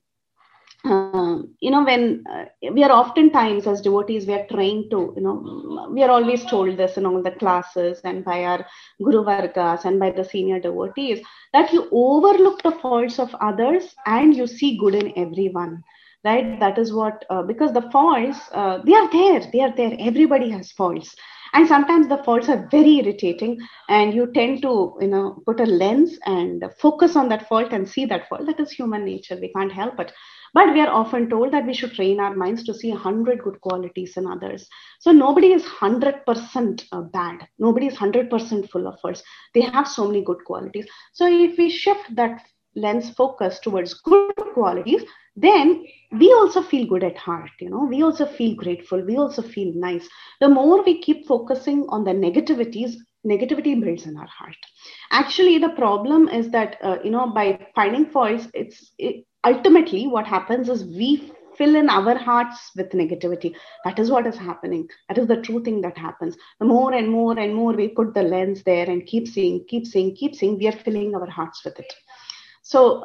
When we are oftentimes as devotees, we are trained to, we are always told this in all the classes and by our Guru Vargas and by the senior devotees, that you overlook the faults of others and you see good in everyone. Right? That is what, because the faults, they are there. Everybody has faults. And sometimes the faults are very irritating and you tend to, put a lens and focus on that fault and see that fault. That is human nature. We can't help it. But we are often told that we should train our minds to see 100 good qualities in others. So nobody is 100% bad. Nobody is 100% full of faults. They have so many good qualities. So if we shift that lens focus towards good qualities, then we also feel good at heart. We also feel grateful. We also feel nice. The more we keep focusing on the negativity builds in our heart. Actually, the problem is that, by finding faults, ultimately what happens is we fill in our hearts with negativity. That is what is happening. That is the true thing that happens. The more and more and more we put the lens there and keep seeing, we are filling our hearts with it. So,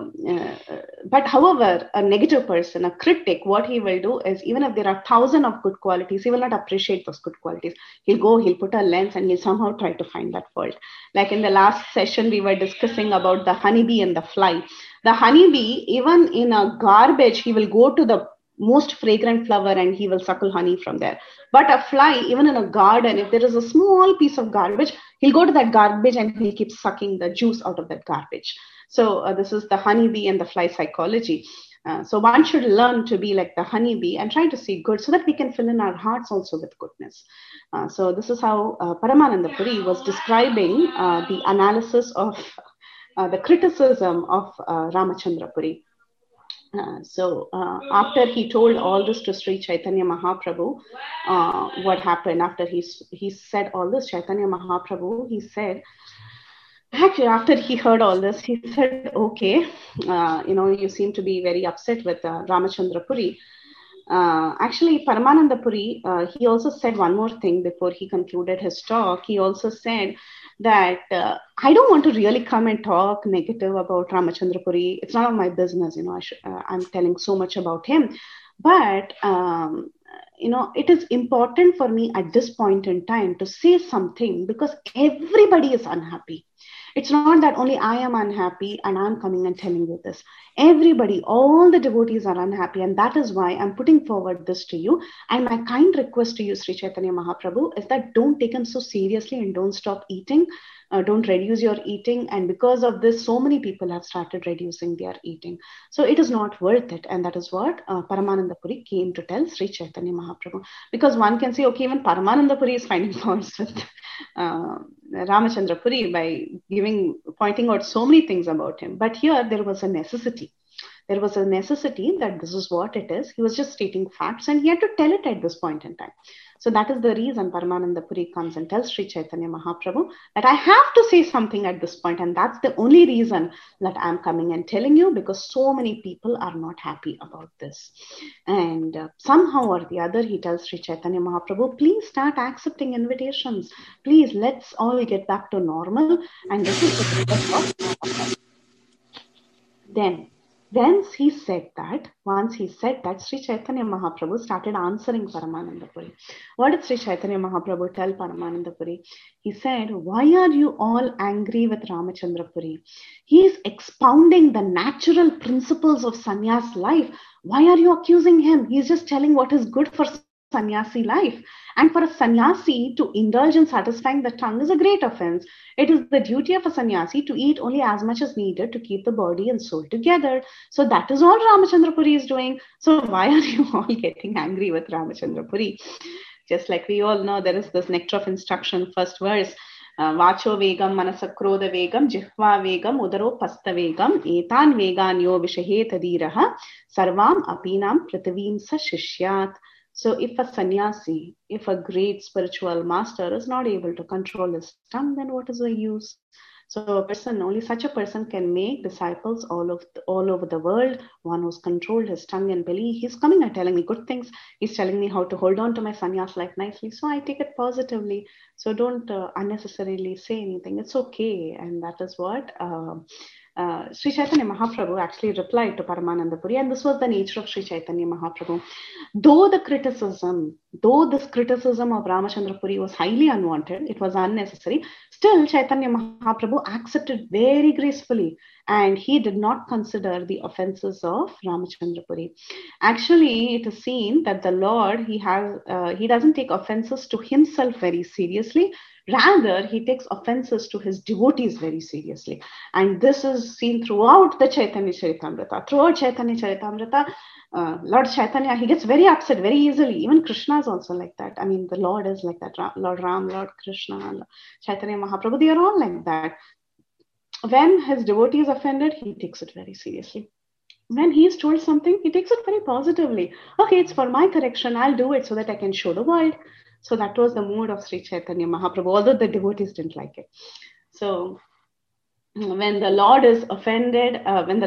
but however, a negative person, a critic, what he will do is, even if there are 1,000 of good qualities, he will not appreciate those good qualities. He'll put a lens and he'll somehow try to find that fault. Like in the last session, we were discussing about the honeybee and the fly. The honeybee, even in a garbage, he will go to the most fragrant flower and he will suckle honey from there. But a fly, even in a garden, if there is a small piece of garbage, he'll go to that garbage and he'll keep sucking the juice out of that garbage. So this is the honeybee and the fly psychology. So one should learn to be like the honeybee and try to see good so that we can fill in our hearts also with goodness. So this is how Paramananda Puri was describing the analysis of the criticism of Ramachandra Puri. So after he told all this to Sri Chaitanya Mahaprabhu, what happened after he said all this, Chaitanya Mahaprabhu, he said, actually, after he heard all this, he said, okay, you seem to be very upset with Ramachandra Puri. Actually, Paramananda Puri, he also said one more thing before he concluded his talk. He also said that I don't want to really come and talk negative about Ramachandra Puri. It's none of my business, I'm telling so much about him. But, it is important for me at this point in time to say something because everybody is unhappy. It's not that only I am unhappy and I'm coming and telling you this. Everybody, all the devotees are unhappy, and that is why I'm putting forward this to you. And my kind request to you, Sri Chaitanya Mahaprabhu, is that don't take him so seriously and don't stop eating. Don't reduce your eating. And because of this, so many people have started reducing their eating. So it is not worth it. And that is what Paramananda Puri came to tell Sri Chaitanya Mahaprabhu. Because one can say, okay, even Paramananda Puri is finding faults with Ramachandra Puri by pointing out so many things about him. But here there was a necessity. There was a necessity that this is what it is. He was just stating facts and he had to tell it at this point in time. So that is the reason Paramananda Puri comes and tells Sri Chaitanya Mahaprabhu that I have to say something at this point, and that's the only reason that I'm coming and telling you, because so many people are not happy about this. And somehow or the other, he tells Sri Chaitanya Mahaprabhu, please start accepting invitations. Please, let's all get back to normal. And this is the purpose of then. Once he said that, Sri Chaitanya Mahaprabhu started answering Paramananda Puri. What did Sri Chaitanya Mahaprabhu tell Paramananda Puri? He said, why are you all angry with Ramachandra Puri? He is expounding the natural principles of sannyas life. Why are you accusing him? He is just telling what is good for sannyasi life. And for a sannyasi to indulge in satisfying the tongue is a great offense. It is the duty of a sannyasi to eat only as much as needed to keep the body and soul together. So that is all Ramachandra Puri is doing. So why are you all getting angry with Ramachandra Puri? Just like we all know, there is this nectar of instruction, first verse. Vacho vegam manasakroda vegam jihva vegam udaro pasta vegam etan veganyo vishahe tadiraha sarvam apinam prativim sa shishyat. So if a sannyasi, if a great spiritual master is not able to control his tongue, then what is the use? So a person, only such a person can make disciples all over the world. One who's controlled his tongue and belly. He's coming and telling me good things. He's telling me how to hold on to my sannyas life nicely. So I take it positively. So don't unnecessarily say anything. It's okay. And that is what Sri Chaitanya Mahaprabhu actually replied to Paramananda Puri, and this was the nature of Sri Chaitanya Mahaprabhu. Though this criticism of Ramachandra Puri was highly unwanted, it was unnecessary, still Chaitanya Mahaprabhu accepted very gracefully, and he did not consider the offenses of Ramachandra Puri. Actually, it is seen that the Lord, he doesn't take offenses to himself very seriously. Rather, he takes offenses to his devotees very seriously. And this is seen throughout the Chaitanya Charitamrita. Throughout Chaitanya Charitamrita, Lord Chaitanya, he gets very upset very easily. Even Krishna is also like that. I mean, the Lord is like that. Lord Ram, Lord Krishna, Chaitanya Mahaprabhu, they are all like that. When his devotee is offended, he takes it very seriously. When he is told something, he takes it very positively. Okay, it's for my correction. I'll do it so that I can show the world. So that was the mood of Sri Chaitanya Mahaprabhu, although the devotees didn't like it. So when the Lord is offended,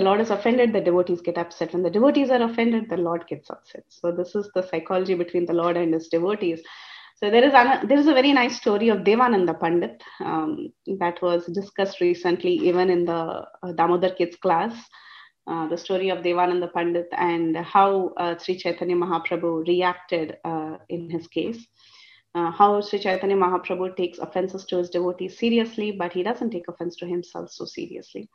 the devotees get upset. When the devotees are offended, the Lord gets upset. So this is the psychology between the Lord and his devotees. So there is a very nice story of Devananda Pandit that was discussed recently, even in the Damodar Kids class. The story of Devananda Pandit and how Sri Chaitanya Mahaprabhu reacted in his case. How Sri Chaitanya Mahaprabhu takes offenses to his devotees seriously, but he doesn't take offense to himself so seriously.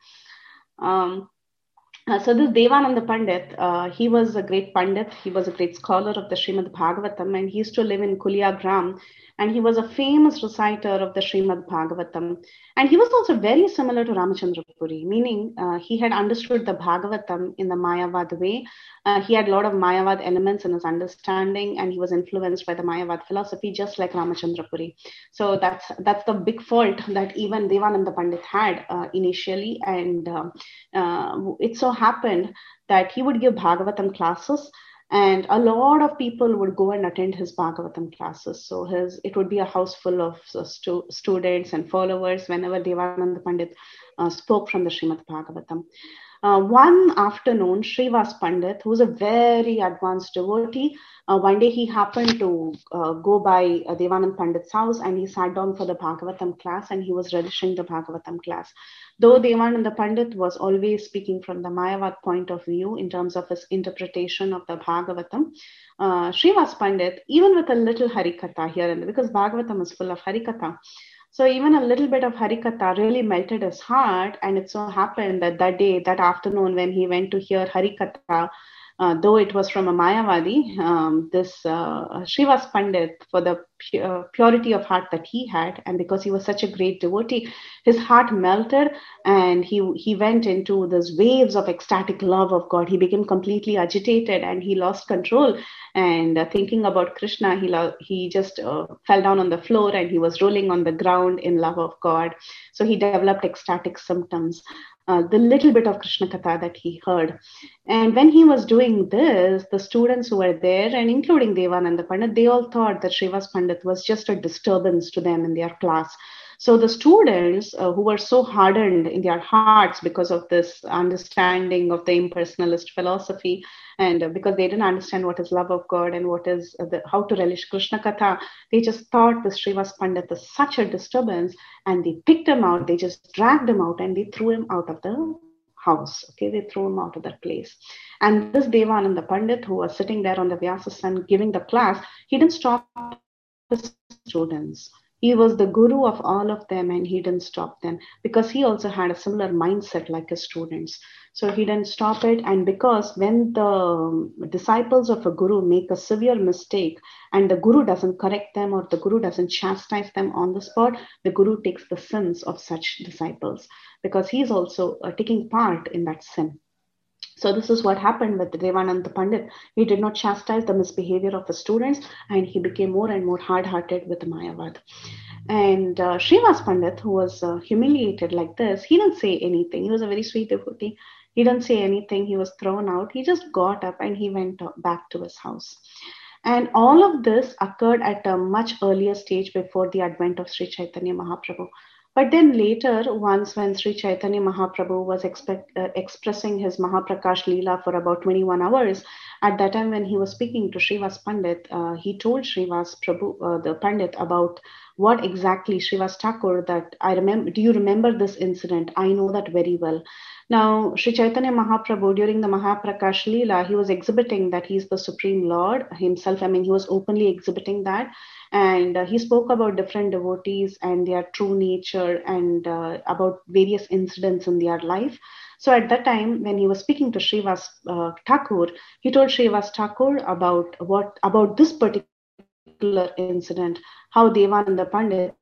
So this Devananda Pandit, he was a great Pandit. He was a great scholar of the Srimad Bhagavatam, and he used to live in Kuliagram. And he was a famous reciter of the Srimad Bhagavatam. And he was also very similar to Ramachandra Puri, meaning he had understood the Bhagavatam in the Mayavad way. He had a lot of Mayavad elements in his understanding, and he was influenced by the Mayavad philosophy, just like Ramachandra Puri. So that's the big fault that even Devananda Pandit had initially. And it so happened that he would give Bhagavatam classes, and a lot of people would go and attend his Bhagavatam classes. So it would be a house full of students and followers whenever Devananda Pandit spoke from the Srimad Bhagavatam. One afternoon, Srivas Pandit, who was a very advanced devotee, one day he happened to go by Devanand Pandit's house, and he sat down for the Bhagavatam class, and he was relishing the Bhagavatam class. Though Devananda Pandit was always speaking from the Mayavad point of view in terms of his interpretation of the Bhagavatam, Srivas Pandit, even with a little Harikatha here and there, because Bhagavatam is full of Harikatha, so even a little bit of Harikatha really melted his heart. And it so happened that that afternoon, when he went to hear Harikatha, though it was from a Mayavadi, this Srivas Pandit, for the purity of heart that he had, and because he was such a great devotee, his heart melted, and he went into these waves of ecstatic love of God. He became completely agitated, and he lost control. And thinking about Krishna, he just fell down on the floor, and he was rolling on the ground in love of God. So he developed ecstatic symptoms. the little bit of Krishna Katha that he heard. And when he was doing this, the students who were there, and including Devananda Pandit, they all thought that Srivas Pandit was just a disturbance to them in their class. So the students who were so hardened in their hearts because of this understanding of the impersonalist philosophy, and because they didn't understand what is love of God and what is how to relish Krishna Katha, they just thought the Srivas Pandit is such a disturbance, and they picked him out, they just dragged him out, and they threw him out of the house. Okay, they threw him out of that place. And this Devananda Pandit, who was sitting there on the Vyasasana giving the class, he didn't stop his students. He was the guru of all of them, and he didn't stop them because he also had a similar mindset like his students. So he didn't stop it. And because when the disciples of a guru make a severe mistake and the guru doesn't correct them or the guru doesn't chastise them on the spot, the guru takes the sins of such disciples because he's also taking part in that sin. So this is what happened with Devananda Pandit. He did not chastise the misbehavior of the students, and he became more and more hard-hearted with Mayavad. And Srivas Pandit, who was humiliated like this, he didn't say anything. He was a very sweet devotee. He didn't say anything. He was thrown out. He just got up and he went back to his house. And all of this occurred at a much earlier stage before the advent of Sri Chaitanya Mahaprabhu. But then later, once when Sri Chaitanya Mahaprabhu was expressing his Mahaprakash Leela for about 21 hours, at that time when he was speaking to Srivas Pandit, he told Srivas Prabhu, the Pandit, about what exactly Srivas Thakur, that I remember, do you remember this incident? I know that very well. Now, Sri Chaitanya Mahaprabhu, during the Mahaprakash Leela, he was exhibiting that he's the Supreme Lord himself. I mean, he was openly exhibiting that. And he spoke about different devotees and their true nature and about various incidents in their life. So at that time, when he was speaking to Srivas Thakur, he told Srivas Thakur about this particular incident, how Devananda Pandit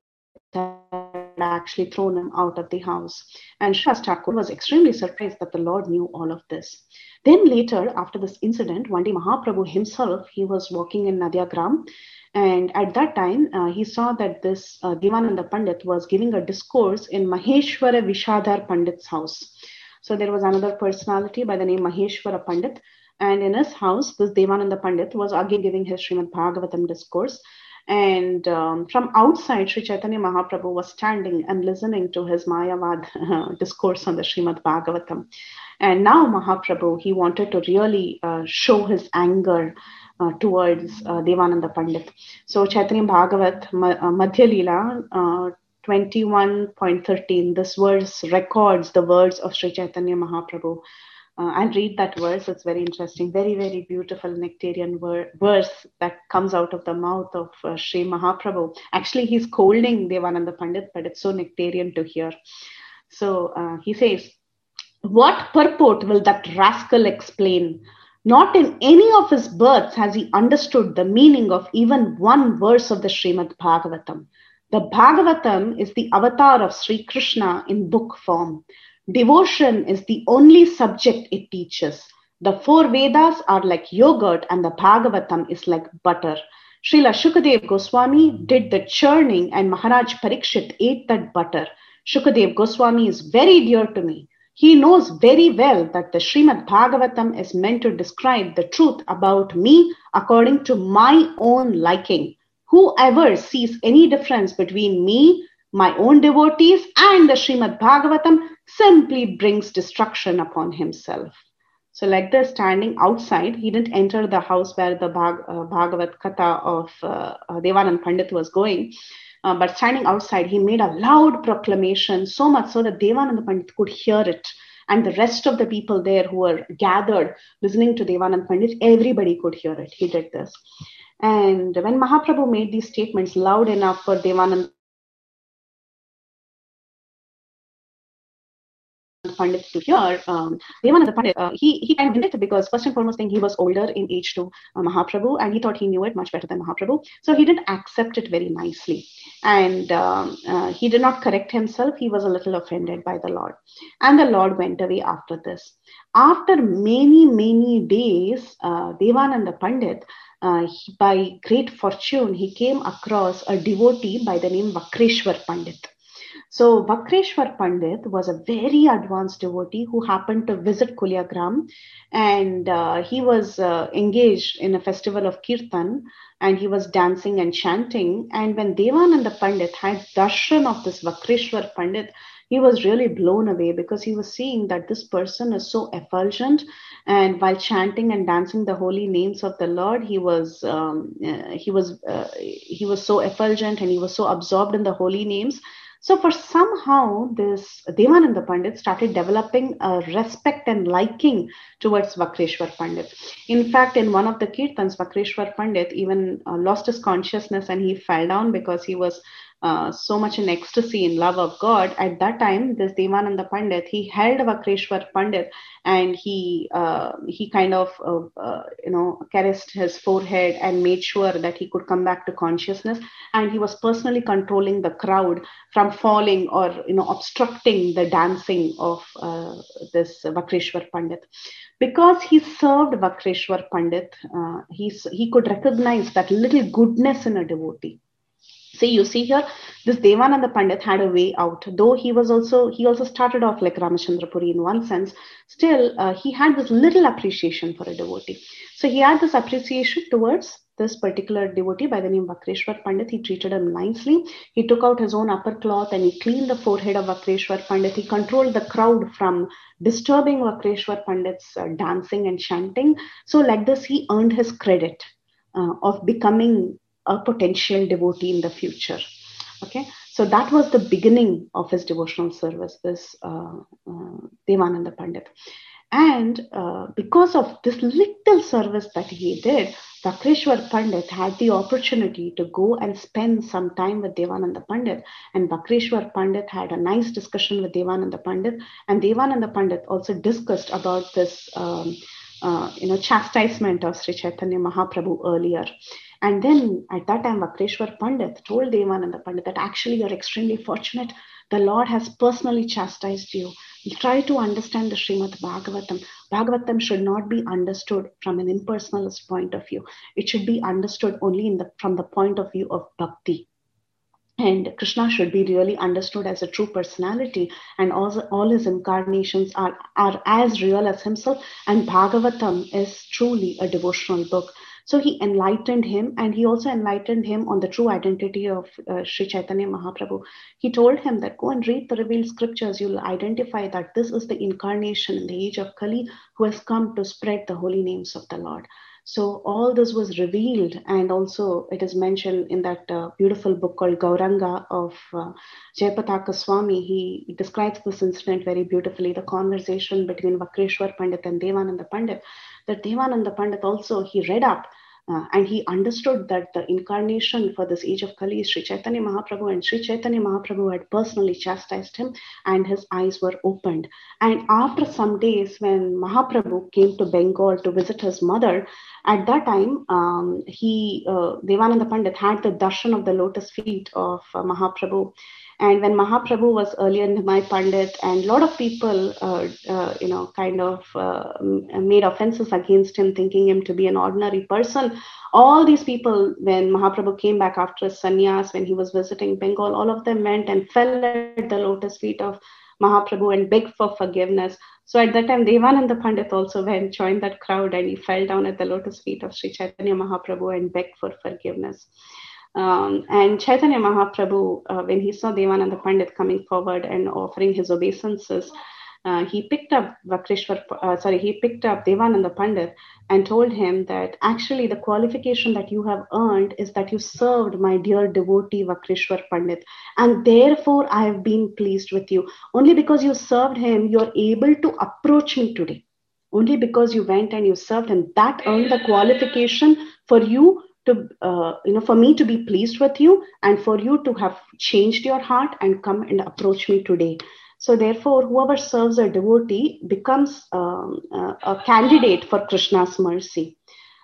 had actually thrown him out of the house. And Srivas Thakur was extremely surprised that the Lord knew all of this. Then later, after this incident, one day Mahaprabhu himself, he was walking in Nadyagram. And at that time, he saw that this Devananda Pandit was giving a discourse in Maheshwara Vishadhar Pandit's house. So there was another personality by the name Maheshwara Pandit. And in his house, this Devananda Pandit was again giving his Srimad Bhagavatam discourse. And from outside, Sri Chaitanya Mahaprabhu was standing and listening to his Mayavad discourse on the Srimad Bhagavatam. And now Mahaprabhu, he wanted to really show his anger towards Devananda Pandit. So Chaitanya Bhagavat, Madhya Leela 21.13, this verse records the words of Sri Chaitanya Mahaprabhu. I'll read that verse. It's very interesting. Very, very beautiful nectarian verse that comes out of the mouth of Sri Mahaprabhu. Actually, he's scolding Devananda Pandit, but it's so nectarian to hear. So he says, "What purport will that rascal explain? Not in any of his births has he understood the meaning of even one verse of the Srimad Bhagavatam. The Bhagavatam is the avatar of Sri Krishna in book form. Devotion is the only subject it teaches. The four Vedas are like yogurt and the Bhagavatam is like butter. Srila Shukadev Goswami did the churning and Maharaj Parikshit ate that butter. Shukadev Goswami is very dear to me. He knows very well that the Srimad Bhagavatam is meant to describe the truth about me according to my own liking. Whoever sees any difference between me, my own devotees, and the Srimad Bhagavatam simply brings destruction upon himself." So like this, standing outside, he didn't enter the house where the Bhagavat Katha of Devananda Pandit was going. But standing outside, he made a loud proclamation, so much so that Devananda Pandit could hear it. And the rest of the people there who were gathered listening to Devananda Pandit, everybody could hear it. He did this. And when Mahaprabhu made these statements loud enough for Devananda Pandit to hear, Devananda Pandit, he kind of did it because first and foremost thing, he was older in age to Mahaprabhu, and he thought he knew it much better than Mahaprabhu. So he didn't accept it very nicely. And he did not correct himself. He was a little offended by the Lord. And the Lord went away after this. After many, many days, Devananda Pandit, by great fortune, he came across a devotee by the name Vakreshwar Pandit. So Vakreshwar Pandit was a very advanced devotee who happened to visit Kulyagram, and he was engaged in a festival of Kirtan, and he was dancing and chanting. And when Devananda Pandit had darshan of this Vakreshwar Pandit, he was really blown away because he was seeing that this person is so effulgent, and while chanting and dancing the holy names of the Lord, he was so effulgent and he was so absorbed in the holy names. So for somehow this Devananda Pandit started developing a respect and liking towards Vakreshwar Pandit. In fact, in one of the kirtans, Vakreshwar Pandit even lost his consciousness and he fell down because he was so much in ecstasy in love of God. At that time, this Devananda Pandit, he held Vakreshwar Pandit and he kind of caressed his forehead and made sure that he could come back to consciousness. And he was personally controlling the crowd from falling or obstructing the dancing of this Vakreshwar Pandit. Because he served Vakreshwar Pandit, he could recognize that little goodness in a devotee. See, you see here, this Devananda Pandit had a way out. Though he also started off like Ramachandra Puri in one sense, still he had this little appreciation for a devotee. So he had this appreciation towards this particular devotee by the name Vakreshwar Pandit. He treated him nicely. He took out his own upper cloth and he cleaned the forehead of Vakreshwar Pandit. He controlled the crowd from disturbing Vakreshwar Pandit's dancing and chanting. So like this, he earned his credit of becoming a potential devotee in the future. Okay, so that was the beginning of his devotional service, this Devananda Pandit. And because of this little service that he did, Vakreshwar Pandit had the opportunity to go and spend some time with Devananda Pandit. And Vakreshwar Pandit had a nice discussion with Devananda Pandit. And Devananda Pandit also discussed about this chastisement of Sri Chaitanya Mahaprabhu earlier. And then at that time, Vakreshwar Pandit told Devananda Pandit that actually you're extremely fortunate. The Lord has personally chastised you. You try to understand the Srimad Bhagavatam. Bhagavatam should not be understood from an impersonalist point of view. It should be understood only from the point of view of bhakti. And Krishna should be really understood as a true personality, and all his incarnations are as real as himself. And Bhagavatam is truly a devotional book. So he enlightened him, and he also enlightened him on the true identity of Sri Chaitanya Mahaprabhu. He told him that go and read the revealed scriptures. You'll identify that this is the incarnation in the age of Kali who has come to spread the holy names of the Lord. So all this was revealed, and also it is mentioned in that beautiful book called Gauranga of Jayapataka Swami. He describes this incident very beautifully, the conversation between Vakreshwar Pandit and Devananda Pandit. That Devananda Pandit also, he read up and he understood that the incarnation for this age of Kali is Sri Chaitanya Mahaprabhu, and Sri Chaitanya Mahaprabhu had personally chastised him and his eyes were opened. And after some days, when Mahaprabhu came to Bengal to visit his mother, at that time, Devananda Pandit had the darshan of the lotus feet of Mahaprabhu. And when Mahaprabhu was earlier Nimai Pandit, and a lot of people, made offenses against him, thinking him to be an ordinary person. All these people, when Mahaprabhu came back after his sannyas, when he was visiting Bengal, all of them went and fell at the lotus feet of Mahaprabhu and begged for forgiveness. So at that time, Devananda Pandit also went, joined that crowd, and he fell down at the lotus feet of Sri Chaitanya Mahaprabhu and begged for forgiveness. And Chaitanya Mahaprabhu, when he saw Devananda Pandit coming forward and offering his obeisances, he picked up Devananda Pandit and told him that actually the qualification that you have earned is that you served my dear devotee Vakreshwar Pandit, and therefore I have been pleased with you. Only because you served him, you're able to approach me today. Only because you went and you served him, that earned the qualification for you to, for me to be pleased with you, and for you to have changed your heart and come and approach me today. So therefore, whoever serves a devotee becomes a candidate for Krishna's mercy.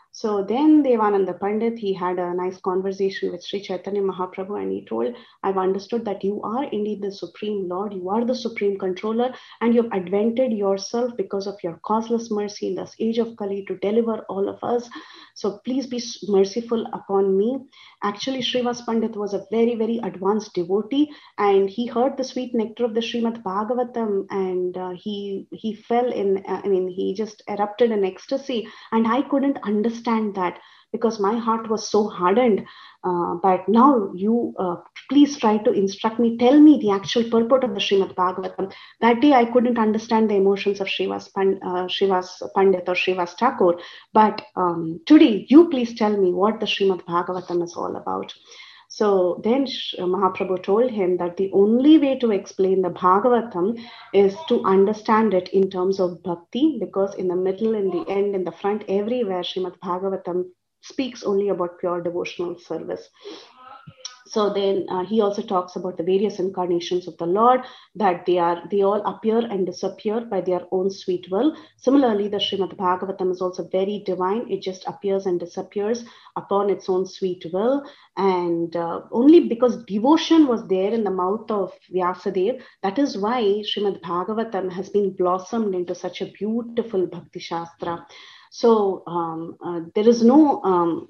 So then Devananda Pandit, he had a nice conversation with Sri Chaitanya Mahaprabhu, and he told, I've understood that you are indeed the Supreme Lord, you are the Supreme Controller, and you've advented yourself because of your causeless mercy in this age of Kali to deliver all of us. So please be merciful upon me. Actually, Srivas Pandit was a very, very advanced devotee, and he heard the sweet nectar of the Srimad Bhagavatam, and he fell in, he just erupted in ecstasy, and I couldn't understand that because my heart was so hardened. But now you please try to instruct me, tell me the actual purport of the Srimad Bhagavatam. That day I couldn't understand the emotions of Srivas Pandit or Srivas Thakur, but today you please tell me what the Srimad Bhagavatam is all about. So then Mahaprabhu told him that the only way to explain the Bhagavatam is to understand it in terms of bhakti, because in the middle, in the end, in the front, everywhere, Srimad Bhagavatam speaks only about pure devotional service. So then he also talks about the various incarnations of the Lord, that they all appear and disappear by their own sweet will. Similarly, the Srimad Bhagavatam is also very divine. It just appears and disappears upon its own sweet will. And only because devotion was there in the mouth of Vyasadeva, that is why Srimad Bhagavatam has been blossomed into such a beautiful Bhakti Shastra. So there is no...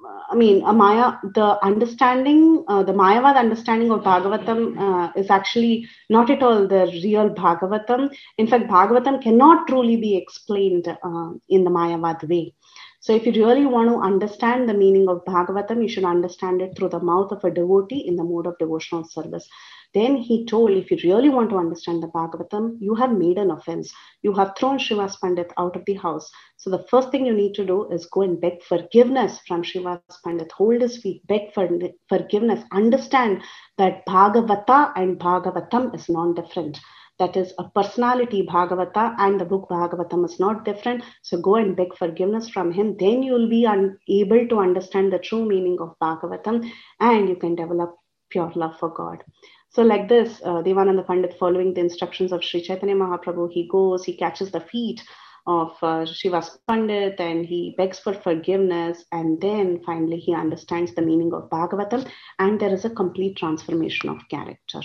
the understanding, the Mayavad understanding of Bhagavatam is actually not at all the real Bhagavatam. In fact, Bhagavatam cannot truly be explained in the Mayavad way. So if you really want to understand the meaning of Bhagavatam, you should understand it through the mouth of a devotee in the mode of devotional service. Then he told, if you really want to understand the Bhagavatam, you have made an offense. You have thrown Srivas Pandit out of the house. So the first thing you need to do is go and beg forgiveness from Srivas Pandit. Hold his feet, beg for forgiveness. Understand that Bhagavata and Bhagavatam is non-different. That is a personality, Bhagavata, and the book Bhagavatam is not different. So go and beg forgiveness from him. Then you will be able to understand the true meaning of Bhagavatam, and you can develop pure love for God. So like this, Devananda Pandit, following the instructions of Sri Chaitanya Mahaprabhu, he goes, he catches the feet of Srivas Pandit, and he begs for forgiveness, and then finally he understands the meaning of Bhagavatam, and there is a complete transformation of character.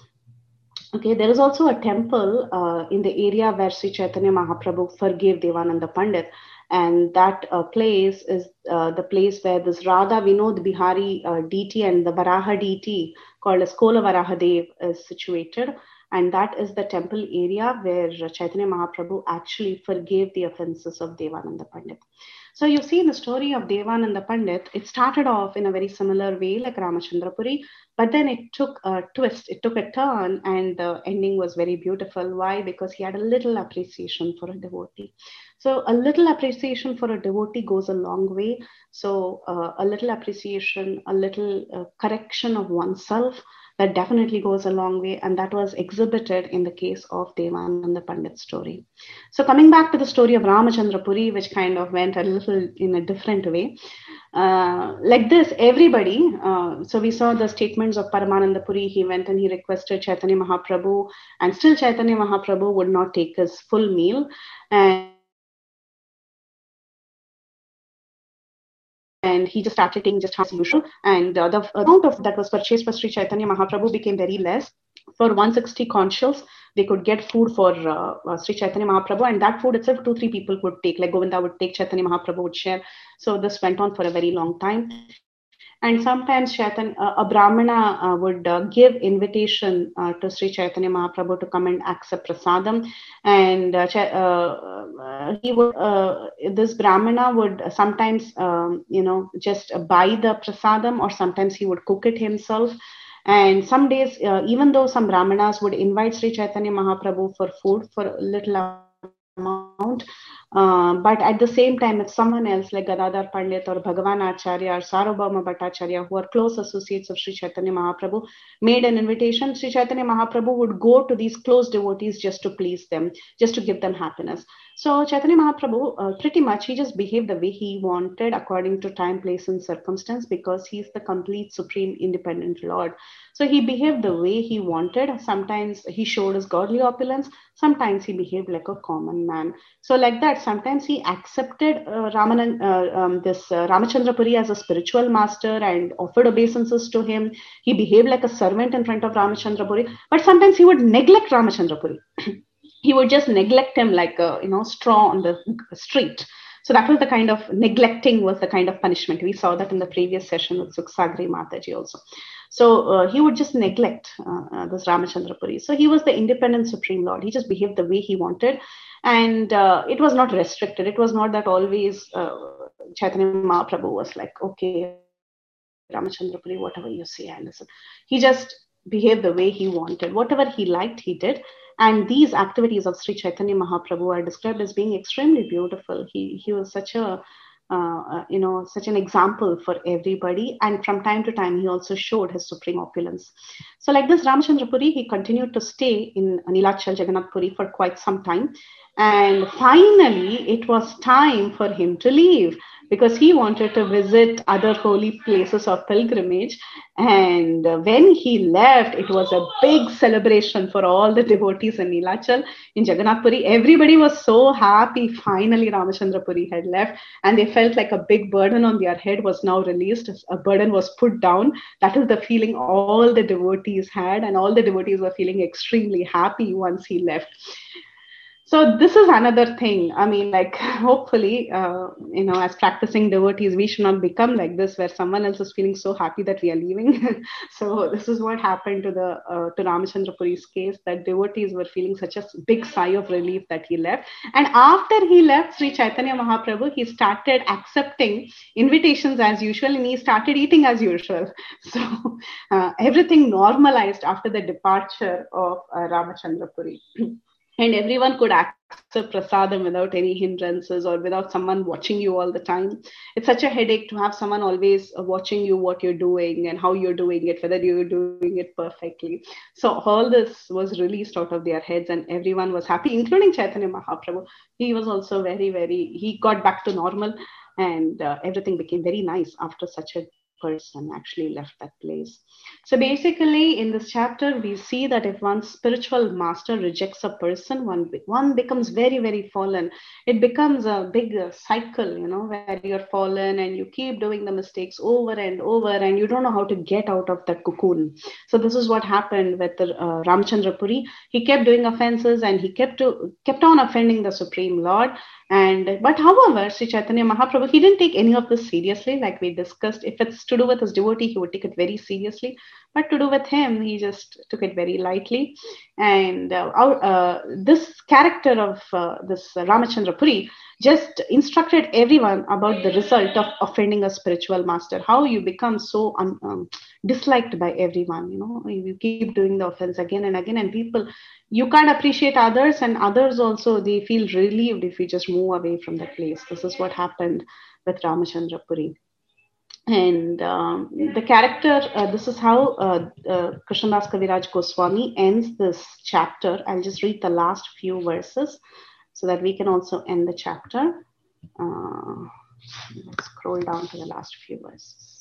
Okay, there is also a temple in the area where Sri Chaitanya Mahaprabhu forgave Devananda Pandit, and that place is the place where this Radha Vinod Bihari deity and the Varaha deity called as Kola Varahadev is situated, and that is the temple area where Chaitanya Mahaprabhu actually forgave the offenses of Devananda Pandit. So you see the story of Devananda Pandit, it started off in a very similar way like Ramachandra Puri, but then it took a twist, it took a turn, and the ending was very beautiful. Why? Because he had a little appreciation for a devotee. So a little appreciation for a devotee goes a long way. So a little appreciation, a little correction of oneself, that definitely goes a long way, and that was exhibited in the case of Devananda Pandit's story. So coming back to the story of Ramachandra Puri, which kind of went a little in a different way. Like this, everybody, so we saw the statements of Paramananda Puri, he went and he requested Chaitanya Mahaprabhu, and still Chaitanya Mahaprabhu would not take his full meal, and he just started taking just as usual. And the amount of that was purchased for Sri Chaitanya Mahaprabhu became very less. For 160 conchals, they could get food for Sri Chaitanya Mahaprabhu, and that food itself 2-3 people would take, like Govinda would take, Chaitanya Mahaprabhu would share. So this went on for a very long time. And sometimes a Brahmana would give invitation to Sri Chaitanya Mahaprabhu to come and accept prasadam. And he would, this Brahmana would sometimes, just buy the prasadam, or sometimes he would cook it himself. And some days, even though some Brahmanas would invite Sri Chaitanya Mahaprabhu for food for a little amount, but at the same time, if someone else like Gadadhar Pandit or Bhagavan Acharya or Sarvabhauma Bhattacharya, who are close associates of Sri Chaitanya Mahaprabhu, made an invitation, Sri Chaitanya Mahaprabhu would go to these close devotees just to please them, just to give them happiness. So Chaitanya Mahaprabhu, pretty much, he just behaved the way he wanted according to time, place, and circumstance, because he's the complete, supreme, independent Lord. So he behaved the way he wanted. Sometimes he showed his godly opulence. Sometimes he behaved like a common man. So like that, sometimes he accepted Ramachandra Puri as a spiritual master and offered obeisances to him. He behaved like a servant in front of Ramachandra Puri. But sometimes he would neglect Ramachandra Puri. He would just neglect him like a straw on the street. So that was the kind of neglecting, was the kind of punishment. We saw that in the previous session with Suksagri Mataji also. So he would just neglect this Ramachandra Puri. So he was the independent Supreme Lord. He just behaved the way he wanted. And it was not restricted. It was not that always Chaitanya Mahaprabhu was like, okay, Ramachandra Puri, whatever you say, I listen. He just behaved the way he wanted. Whatever he liked, he did. And these activities of Sri Chaitanya Mahaprabhu are described as being extremely beautiful. He was such a such an example for everybody. And from time to time, he also showed his supreme opulence. So like this, Ramachandra Puri, he continued to stay in Nilachal Jagannath Puri for quite some time. And finally, it was time for him to leave, because he wanted to visit other holy places of pilgrimage. And when he left, it was a big celebration for all the devotees in Nilachal, in Jagannath Puri. Everybody was so happy. Finally, Ramachandra Puri had left, and they felt like a big burden on their head was now released. A burden was put down. That is the feeling all the devotees had, and all the devotees were feeling extremely happy once he left. So this is another thing. I mean, like, hopefully, as practicing devotees, we should not become like this, where someone else is feeling so happy that we are leaving. So this is what happened to to Ramachandra Puri's case, that devotees were feeling such a big sigh of relief that he left. And after he left, Sri Chaitanya Mahaprabhu, he started accepting invitations as usual, and he started eating as usual. So everything normalized after the departure of Ramachandra Puri. And everyone could accept prasadam without any hindrances or without someone watching you all the time. It's such a headache to have someone always watching you, what you're doing and how you're doing it, whether you're doing it perfectly. So all this was released out of their heads, and everyone was happy, including Chaitanya Mahaprabhu. He was also he got back to normal, and everything became very nice after such a person actually left that place. So basically, in this chapter, we see that if one spiritual master rejects a person, one becomes very, very fallen. It becomes a big cycle, where you're fallen and you keep doing the mistakes over and over, and you don't know how to get out of that cocoon. So this is what happened with Ramachandra Puri. He kept doing offenses, and he kept on offending the Supreme Lord. But however, Sri Chaitanya Mahaprabhu, he didn't take any of this seriously, like we discussed. If it's to do with his devotee, he would take it very seriously. But to do with him, he just took it very lightly. And this character of this Ramachandra Puri just instructed everyone about the result of offending a spiritual master, how you become so disliked by everyone. You keep doing the offense again and again, and you can't appreciate others, and others also, they feel relieved if you just move away from that place. This is what happened with Ramachandra Puri. And the character, this is how Krishnadas Kaviraj Goswami ends this chapter. I'll just read the last few verses so that we can also end the chapter. Let's scroll down to the last few verses.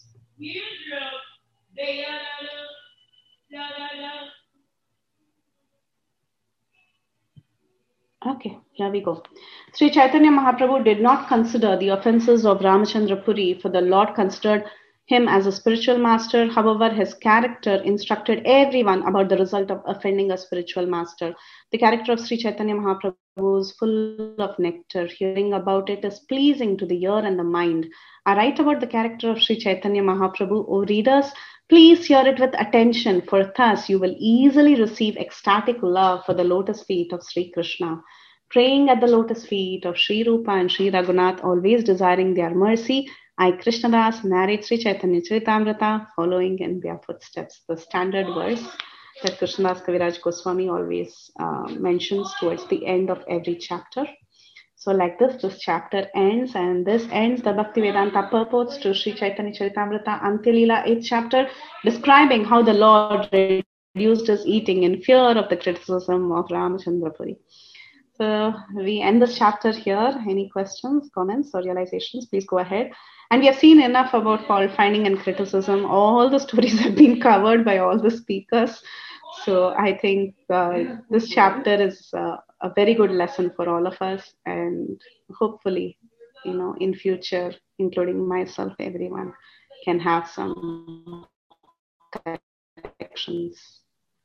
Okay, here we go. Sri Chaitanya Mahaprabhu did not consider the offenses of Ramachandra Puri, for the Lord considered him as a spiritual master. However, his character instructed everyone about the result of offending a spiritual master. The character of Sri Chaitanya Mahaprabhu is full of nectar. Hearing about it is pleasing to the ear and the mind. I write about the character of Sri Chaitanya Mahaprabhu. O readers, please hear it with attention, for thus you will easily receive ecstatic love for the lotus feet of Sri Krishna. Praying at the lotus feet of Sri Rupa and Sri Raghunath, always desiring their mercy, I, Krishnadas, narrate Sri Chaitanya Charitamrita, following in their footsteps. The standard verse that Krishnadas Kaviraj Goswami always mentions towards the end of every chapter. So like this chapter ends, and this ends the Bhaktivedanta purports to Sri Chaitanya Charitamrita Antyalila 8th chapter, describing how the Lord reduced his eating in fear of the criticism of Ramachandra Puri. So we end this chapter here. Any questions, comments, or realizations, please go ahead. And we have seen enough about fault finding and criticism. All the stories have been covered by all the speakers. So I think this chapter is a very good lesson for all of us. And hopefully, in future, including myself, everyone can have some corrections.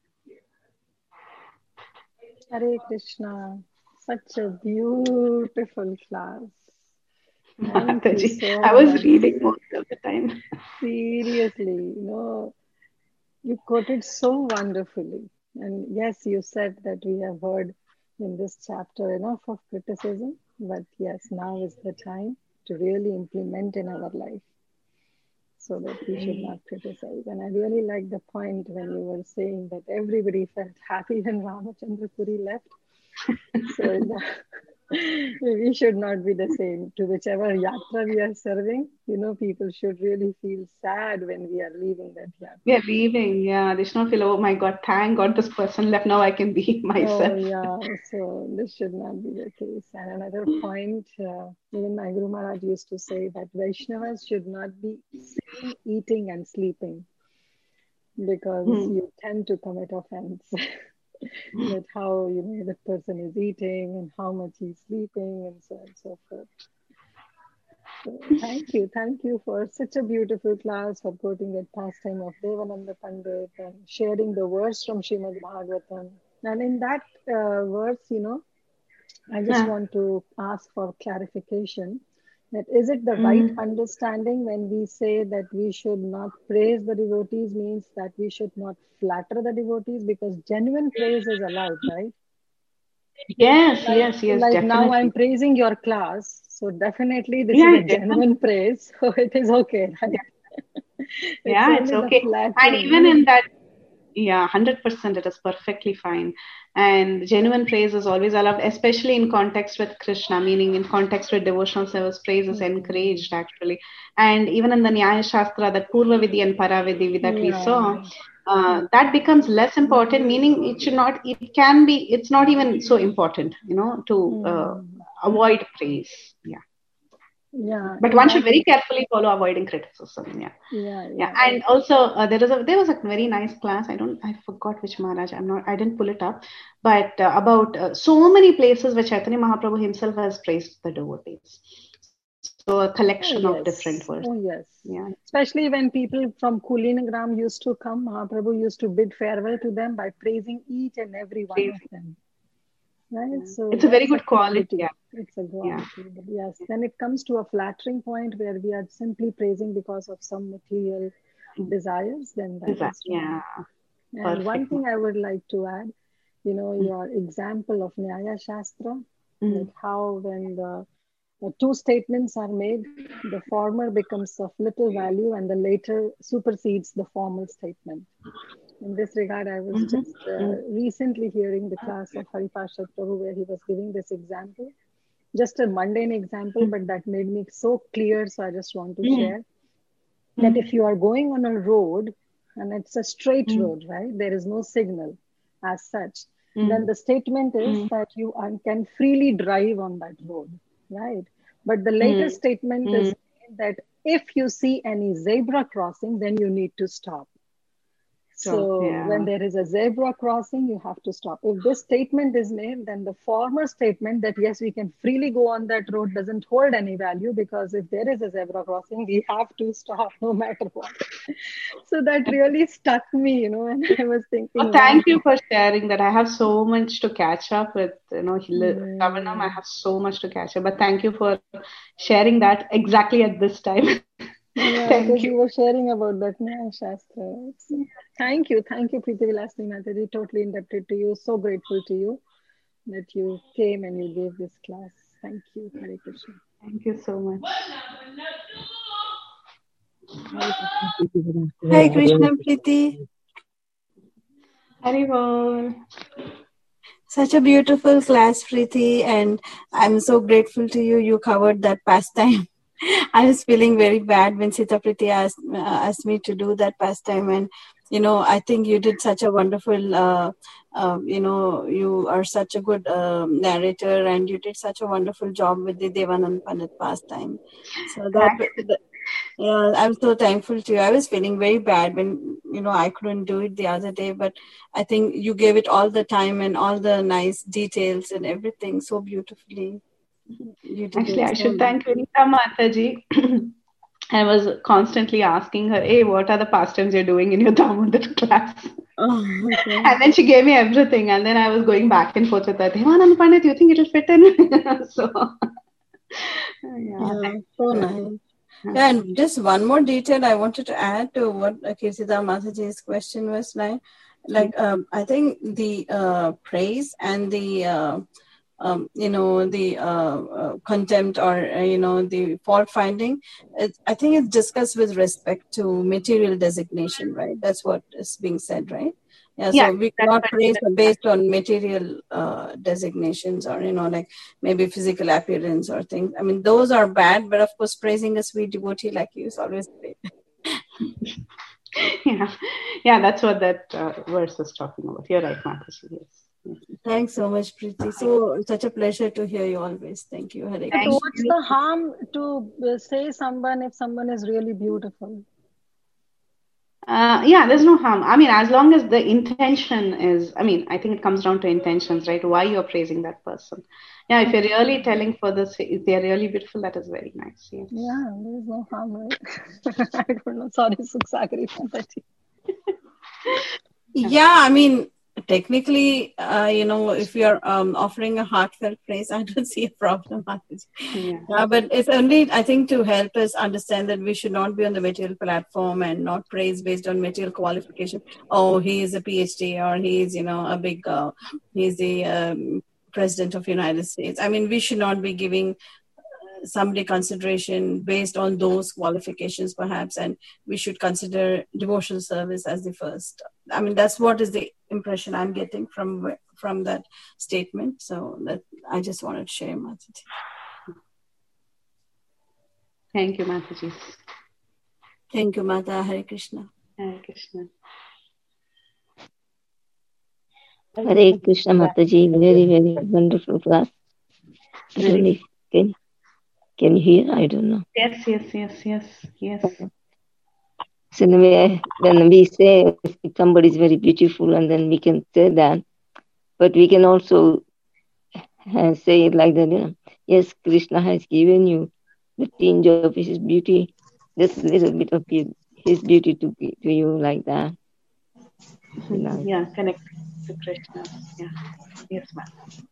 Hare Krishna. Such a beautiful class. Thank you so I was much. reading most of the time. Seriously, you quoted so wonderfully. And yes, you said that we have heard in this chapter enough of criticism, but yes, now is the time to really implement in our life so that we should not criticize. And I really like the point when you were saying that everybody felt happy when Ramachandra Puri left. So we should not be the same. To whichever yatra we are serving, people should really feel sad when we are leaving that yatra. We are leaving, yeah. They should not feel, oh my God, thank God this person left. Now I can be myself. Oh, yeah. So this should not be the case. And another point, even my Guru Maharaj used to say that Vaishnavas should not be seen eating and sleeping because you tend to commit offense. That how the person is eating and how much he's sleeping and so on and so forth. So thank you for such a beautiful class, for quoting that pastime of Devananda Pandit and sharing the verse from Srimad Bhagavatam. And in that verse, I just want to ask for clarification. That is it the right understanding when we say that we should not praise the devotees, means that we should not flatter the devotees, because genuine praise is allowed, right? Yes, Like definitely. now I'm praising your class, so definitely this is a genuine praise, so it is okay, right? It's okay. And even in that, 100% it is perfectly fine. And genuine praise is always allowed, especially in context with Krishna, meaning in context with devotional service, praise is encouraged actually. And even in the Nyaya Shastra, that Purva Vidhi and Para Vidhi that we saw, that becomes less important, meaning it's not even so important, to avoid praise. Yeah. But one should very carefully follow avoiding criticism. Yeah. And also there was a very nice class. I forgot which Maharaj. I didn't pull it up, but about so many places where Chaitanya Mahaprabhu himself has praised the devotees. So a collection of different words. Oh yes. Yeah. Especially when people from Kulinagram used to come, Mahaprabhu used to bid farewell to them by praising each and every one of them. Right? So it's a very good quality. It's a quality. But yes, when it comes to a flattering point where we are simply praising because of some material desires, then that is wrong. And perfect. One thing I would like to add, your example of Nyaya Shastra, like how when the two statements are made, the former becomes of little value and the later supersedes the formal statement. In this regard, I was just recently hearing the class of Haripashad Prabhu where he was giving this example, just a mundane example, but that made me so clear. So I just want to share that if you are going on a road and it's a straight road, right? There is no signal as such. Then the statement is that you can freely drive on that road, right? But the later statement is that if you see any zebra crossing, then you need to stop. So when there is a zebra crossing, you have to stop. If this statement is made, then the former statement that yes, we can freely go on that road doesn't hold any value, because if there is a zebra crossing, we have to stop no matter what. So that really stuck me, and I was thinking. Thank you for sharing that. I have so much to catch up with, Kavanam. I have so much to catch up, but thank you for sharing that exactly at this time. Thank you. You were sharing about that Nyaya Shastra. Thank you, Preeti Vilasini Mataji. Totally indebted to you. So grateful to you that you came and you gave this class. Thank you, Hare Krishna. Thank you so much. Hare Krishna, Preeti. Haribol. Such a beautiful class, Preeti, and I'm so grateful to you. You covered that pastime. I was feeling very bad when Sita Preeti asked me to do that pastime, and I think you did such a wonderful, you are such a good narrator, and you did such a wonderful job with the Devanand Pandit pastime. So I'm so thankful to you. I was feeling very bad when, I couldn't do it the other day, but I think you gave it all the time and all the nice details and everything so beautifully. Actually, I should thank Vinita Mataji. I was constantly asking her, hey, what are the pastimes you're doing in your Damodar class? Oh, okay. And then she gave me everything. And then I was going back and forth with her. Devanand Pandit, you think it'll fit in? So, so nice. Yeah, and just one more detail I wanted to add to what Kirtida Mataji's question was I think the praise and the contempt or the fault finding, I think it's discussed with respect to material designation, right? That's what is being said, right? So we cannot praise based on material designations or like maybe physical appearance or things. I mean, those are bad, but of course praising a sweet devotee like you is always great. That's what that verse is talking about. You're right, Mataji. Yes. Thanks so much, Preeti. So such a pleasure to hear you always. Thank you. Hare Krishna. What's the harm to say someone if someone is really beautiful? There's no harm. I mean, as long as the intention is, I think it comes down to intentions, right? Why you're praising that person. Yeah, if you're really telling for this, if they're really beautiful, that is very nice. Yes. Yeah, there's no harm, right? I don't know. Sorry, Suksagari. Yeah, I mean, technically, if you're offering a heartfelt praise, I don't see a problem. But it's only, I think, to help us understand that we should not be on the material platform and not praise based on material qualification. Oh, he is a PhD, or he is, a big, he's the president of the United States. I mean, we should not be giving somebody consideration based on those qualifications, perhaps, and we should consider devotional service as the first. I mean, that's what is the impression I'm getting from that statement. So that I just wanted to share, Mataji. Thank you, Mataji. Thank you, Mata. Hare Krishna. Hare Krishna. Hare Krishna, Mataji. Very, very wonderful class. Really, can you hear? I don't know. Yes. So when we say somebody is very beautiful, and then we can say that, but we can also say it like that, yes, Krishna has given you the tinge of his beauty, just a little bit of his beauty to you, like that. Yeah, connect to Krishna. Yeah. Yes, ma'am.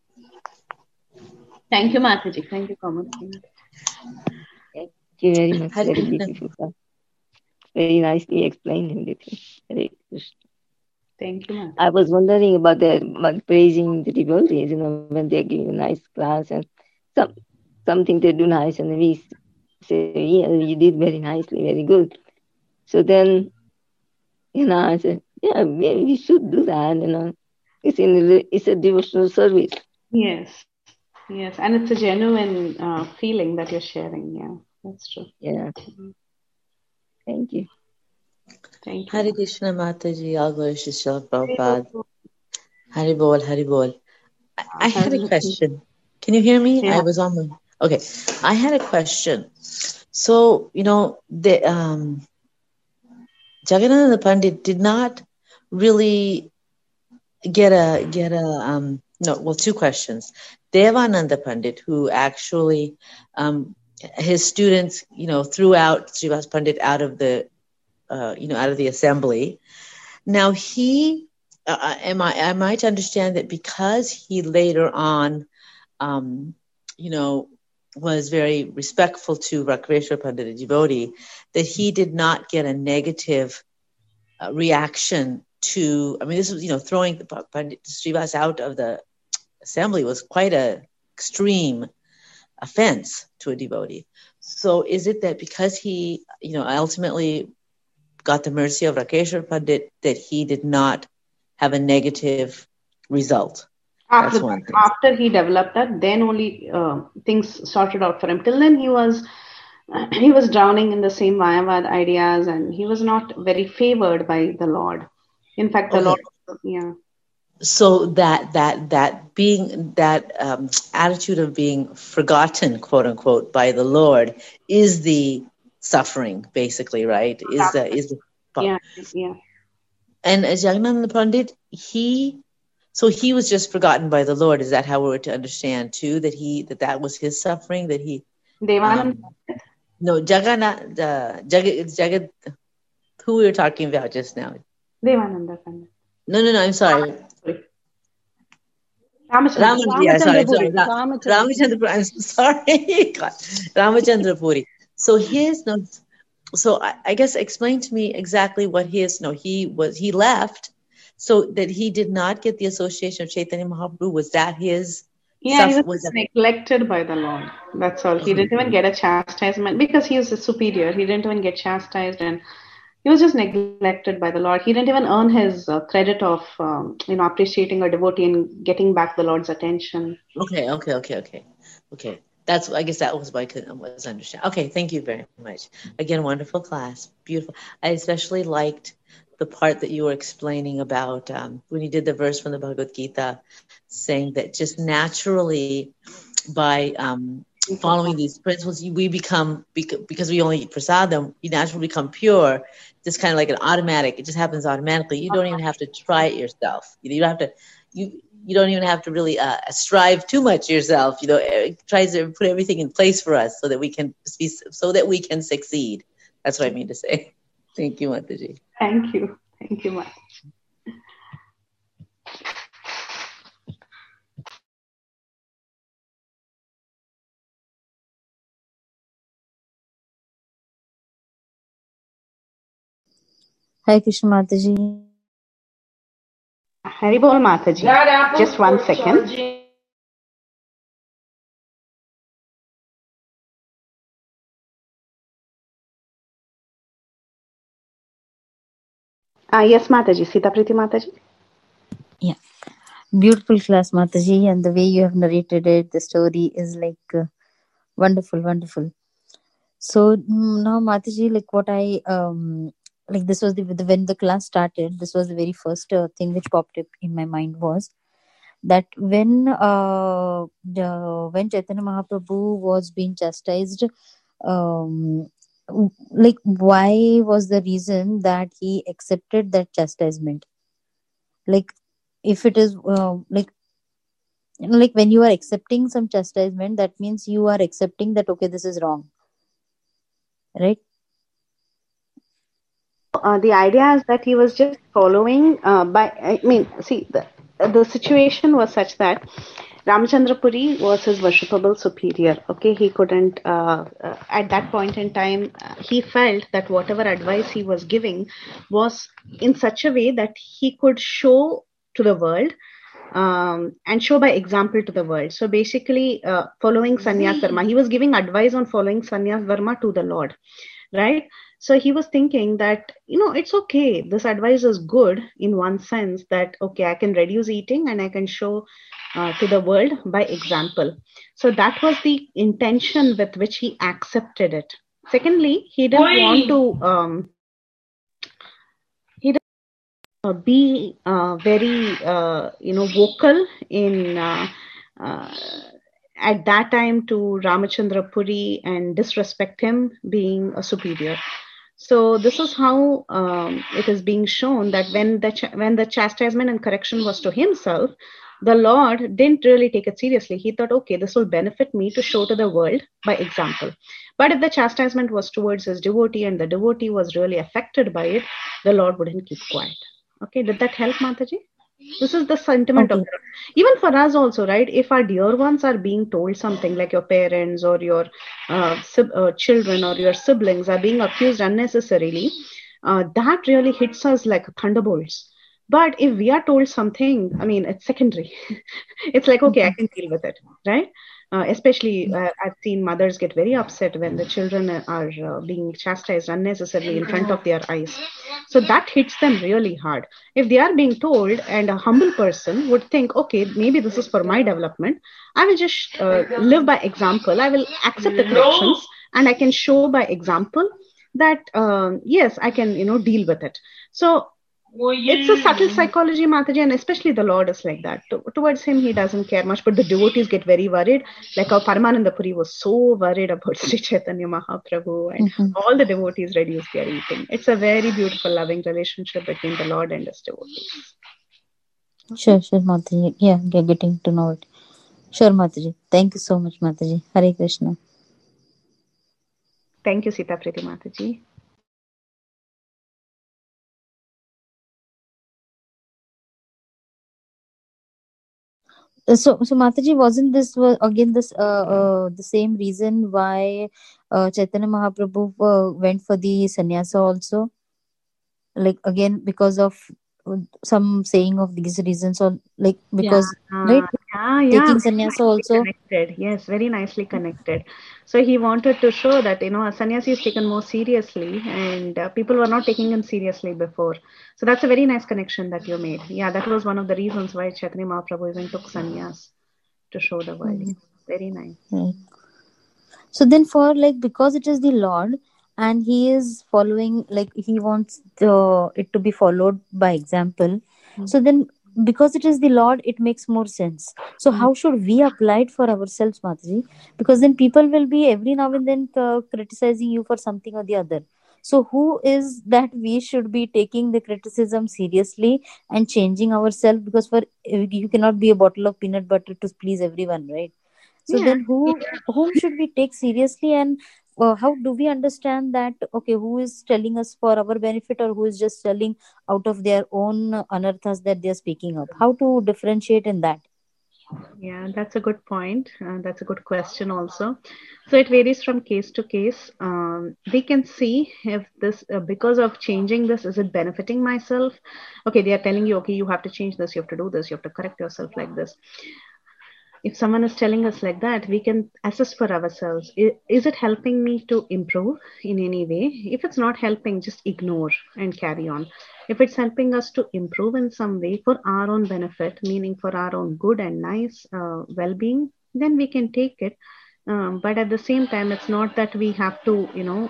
Thank you, Mataji. Thank you, Kamal. Thank you very much. Very beautiful. Very nicely explained everything. Hare Krishna. Thank you, Mataji. I was wondering about praising the devotees, when they're giving a nice class and something they do nice, and we say, yeah, you did very nicely, very good. So then, I said, yeah, we should do that, it's a devotional service. Yes, and it's a genuine feeling that you're sharing. Yeah, that's true. Yeah. Thank you. Thank you. Hare Krishna, Mataji. All glories to Srila Prabhupada. Hari Bol. I had a question. Can you hear me? Yeah. I was on the... Okay. I had a question. So, the Jagannatha Pandit did not really get two questions. Devananda Pandit, who actually, his students, threw out Srivas Pandit out of the, out of the assembly. Now am I to understand that because he later on, was very respectful to Rakveshwar Pandit, a devotee, that he did not get a negative reaction to, this was, throwing the Pandit Srivas out of the assembly was quite an extreme offense to a devotee. So is it that because he, ultimately got the mercy of Rakeshwar Pandit, that he did not have a negative result? That's one thing. After he developed that, then only things sorted out for him. Till then, he was he was drowning in the same Mayavad ideas, and he was not very favored by the Lord. In fact, the Lord, yeah. So that being that attitude of being forgotten, quote unquote, by the Lord is the suffering, basically, right? Is the yeah. And Jagannath Pandit, he was just forgotten by the Lord. Is that how we're to understand too? That was his suffering, that he Devanand. No, Jagannath, Jagat, who we were talking about just now. Devananda Pandit. No, I'm sorry. Ramachandra Puri. I'm sorry. God. Ramachandra Puri. So I guess explain to me exactly what he left so that he did not get the association of Chaitanya Mahaprabhu. Was that his? Yeah, he was neglected by the Lord. That's all. He didn't even get a chastisement because he was a superior. He didn't even get chastised, and he was just neglected by the Lord. He didn't even earn his credit of appreciating a devotee and getting back the Lord's attention. Okay. I guess that was what I was understand. Okay, thank you very much. Again, wonderful class, beautiful. I especially liked the part that you were explaining about when you did the verse from the Bhagavad Gita, saying that just naturally by following these principles, we become, because we only eat prasadam, you naturally become pure. Just kind of like an automatic. It just happens automatically. You don't even have to try it yourself. You don't have to. You don't even have to really strive too much yourself. It tries to put everything in place for us so that we can succeed. That's what I mean to say. Thank you, Mataji. Thank you, Mataji. Hi, Krishna Mataji. Haribol Mataji. Just 1 second. Yes, Mataji. Sita Priti Mataji. Yeah. Beautiful class, Mataji. And the way you have narrated it, the story is like wonderful. So now, Mataji, like what I like, this was when the class started. This was the very first thing which popped up in my mind was that when Chaitanya Mahaprabhu was being chastised, like why was the reason that he accepted that chastisement? Like if it is like when you are accepting some chastisement, that means you are accepting that okay, this is wrong, right? The idea is that he was just following the situation was such that Ramachandra Puri was his worshipable superior. Okay, he couldn't at that point in time he felt that whatever advice he was giving was in such a way that he could show to the world and show by example to the world. So basically following Sannyas Dharma, he was giving advice on following Sannyas Dharma to the Lord, right? So he was thinking that, it's okay. This advice is good in one sense that, okay, I can reduce eating and I can show to the world by example. So that was the intention with which he accepted it. Secondly, he didn't want to be very, vocal in at that time to Ramachandra Puri and disrespect him being a superior. So this is how it is being shown that when the chastisement and correction was to himself, the Lord didn't really take it seriously. He thought, okay, this will benefit me to show to the world by example. But if the chastisement was towards his devotee and the devotee was really affected by it, the Lord wouldn't keep quiet. Okay, did that help, Mataji? This is the sentiment of even for us also, right? If our dear ones are being told something, like your parents or your children or your siblings are being accused unnecessarily, that really hits us like thunderbolts. But if we are told something, it's secondary. It's like, okay, I can deal with it, right? Especially I've seen mothers get very upset when the children are being chastised unnecessarily in front of their eyes. So that hits them really hard. If they are being told, and a humble person would think, okay, maybe this is for my development, I will just live by example. I will accept the corrections and I can show by example that yes, I can deal with it. So it's a subtle psychology, Mataji, and especially the Lord is like that. Towards him, he doesn't care much, but the devotees get very worried. Like how Paramananda Puri was so worried about Sri Chaitanya Mahaprabhu, and all the devotees reduced their eating. It's a very beautiful, loving relationship between the Lord and his devotees. Sure, Mataji. Yeah, getting to know it. Sure, Mataji. Thank you so much, Mataji. Hare Krishna. Thank you, Sita Priti Mataji. So Mataji, wasn't this again the same reason why Chaitanya Mahaprabhu went for the sannyasa also? Like again because of some saying of these reasons, or like because right? Taking sannyasa also connected. Yes, very nicely connected. So he wanted to show that a sannyasi is taken more seriously, and people were not taking him seriously before. So that's a very nice connection that you made. Yeah, that was one of the reasons why Chaitanya Mahaprabhu even took sannyas, to show the world. Very nice. Right. So then for because it is the Lord and he is following, he wants it to be followed by example. So then because it is the Lord, it makes more sense. So how should we apply it for ourselves, Mataji? Because then people will be every now and then criticizing you for something or the other. So who is that we should be taking the criticism seriously and changing ourselves? Because you cannot be a bottle of peanut butter to please everyone, right? So then whom should we take seriously, and how do we understand that, okay, who is telling us for our benefit or who is just telling out of their own anarthas that they are speaking of? How to differentiate in that? Yeah, that's a good point. That's a good question also. So it varies from case to case. We can see if this, because of changing this, is it benefiting myself? Okay, they are telling you, okay, you have to change this, you have to do this, you have to correct yourself like this. If someone is telling us like that, we can assess for ourselves. Is it helping me to improve in any way? If it's not helping, just ignore and carry on. If it's helping us to improve in some way for our own benefit, meaning for our own good and nice well-being, then we can take it. But at the same time, it's not that we have to,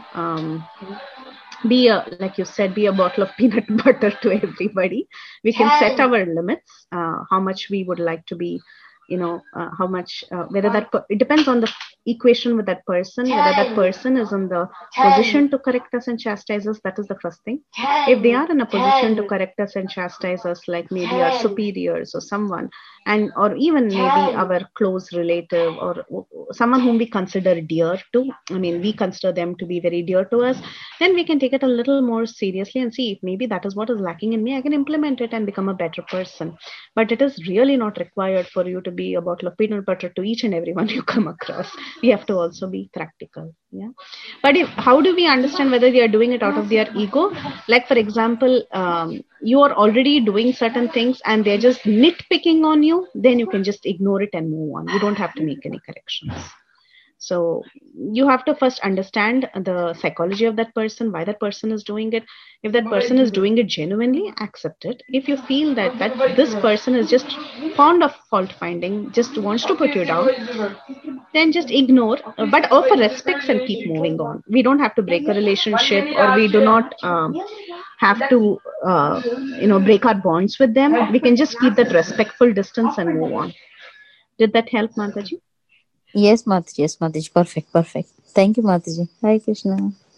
be like you said, be a bottle of peanut butter to everybody. We can set our limits, how much we would like to be, how much, whether it depends on the equation with that person, whether that person is in the position to correct us and chastise us. That is the first thing. If they are in a position to correct us and chastise us, like maybe our superiors or someone, and or even maybe our close relative or someone whom we consider dear to, we consider them to be very dear to us, then we can take it a little more seriously and see if maybe that is what is lacking in me. I can implement it and become a better person. But it is really not required for you to be a bottle of peanut butter to each and everyone you come across. We have to also be practical. Yeah. But how do we understand whether we are doing it out of their ego? Like, for example, you are already doing certain things and they're just nitpicking on you, then you can just ignore it and move on. You don't have to make any corrections. So you have to first understand the psychology of that person, why that person is doing it. If that person is doing it genuinely, accept it. If you feel that this person is just fond of fault finding, just wants to put you down, then just ignore, but offer respect and keep moving on. We don't have to break a relationship, or we do not have to break our bonds with them. We can just keep that respectful distance and move on. Did that help, Mataji? Yes, Mataji. Perfect. Thank you, Mataji. Hare Krishna.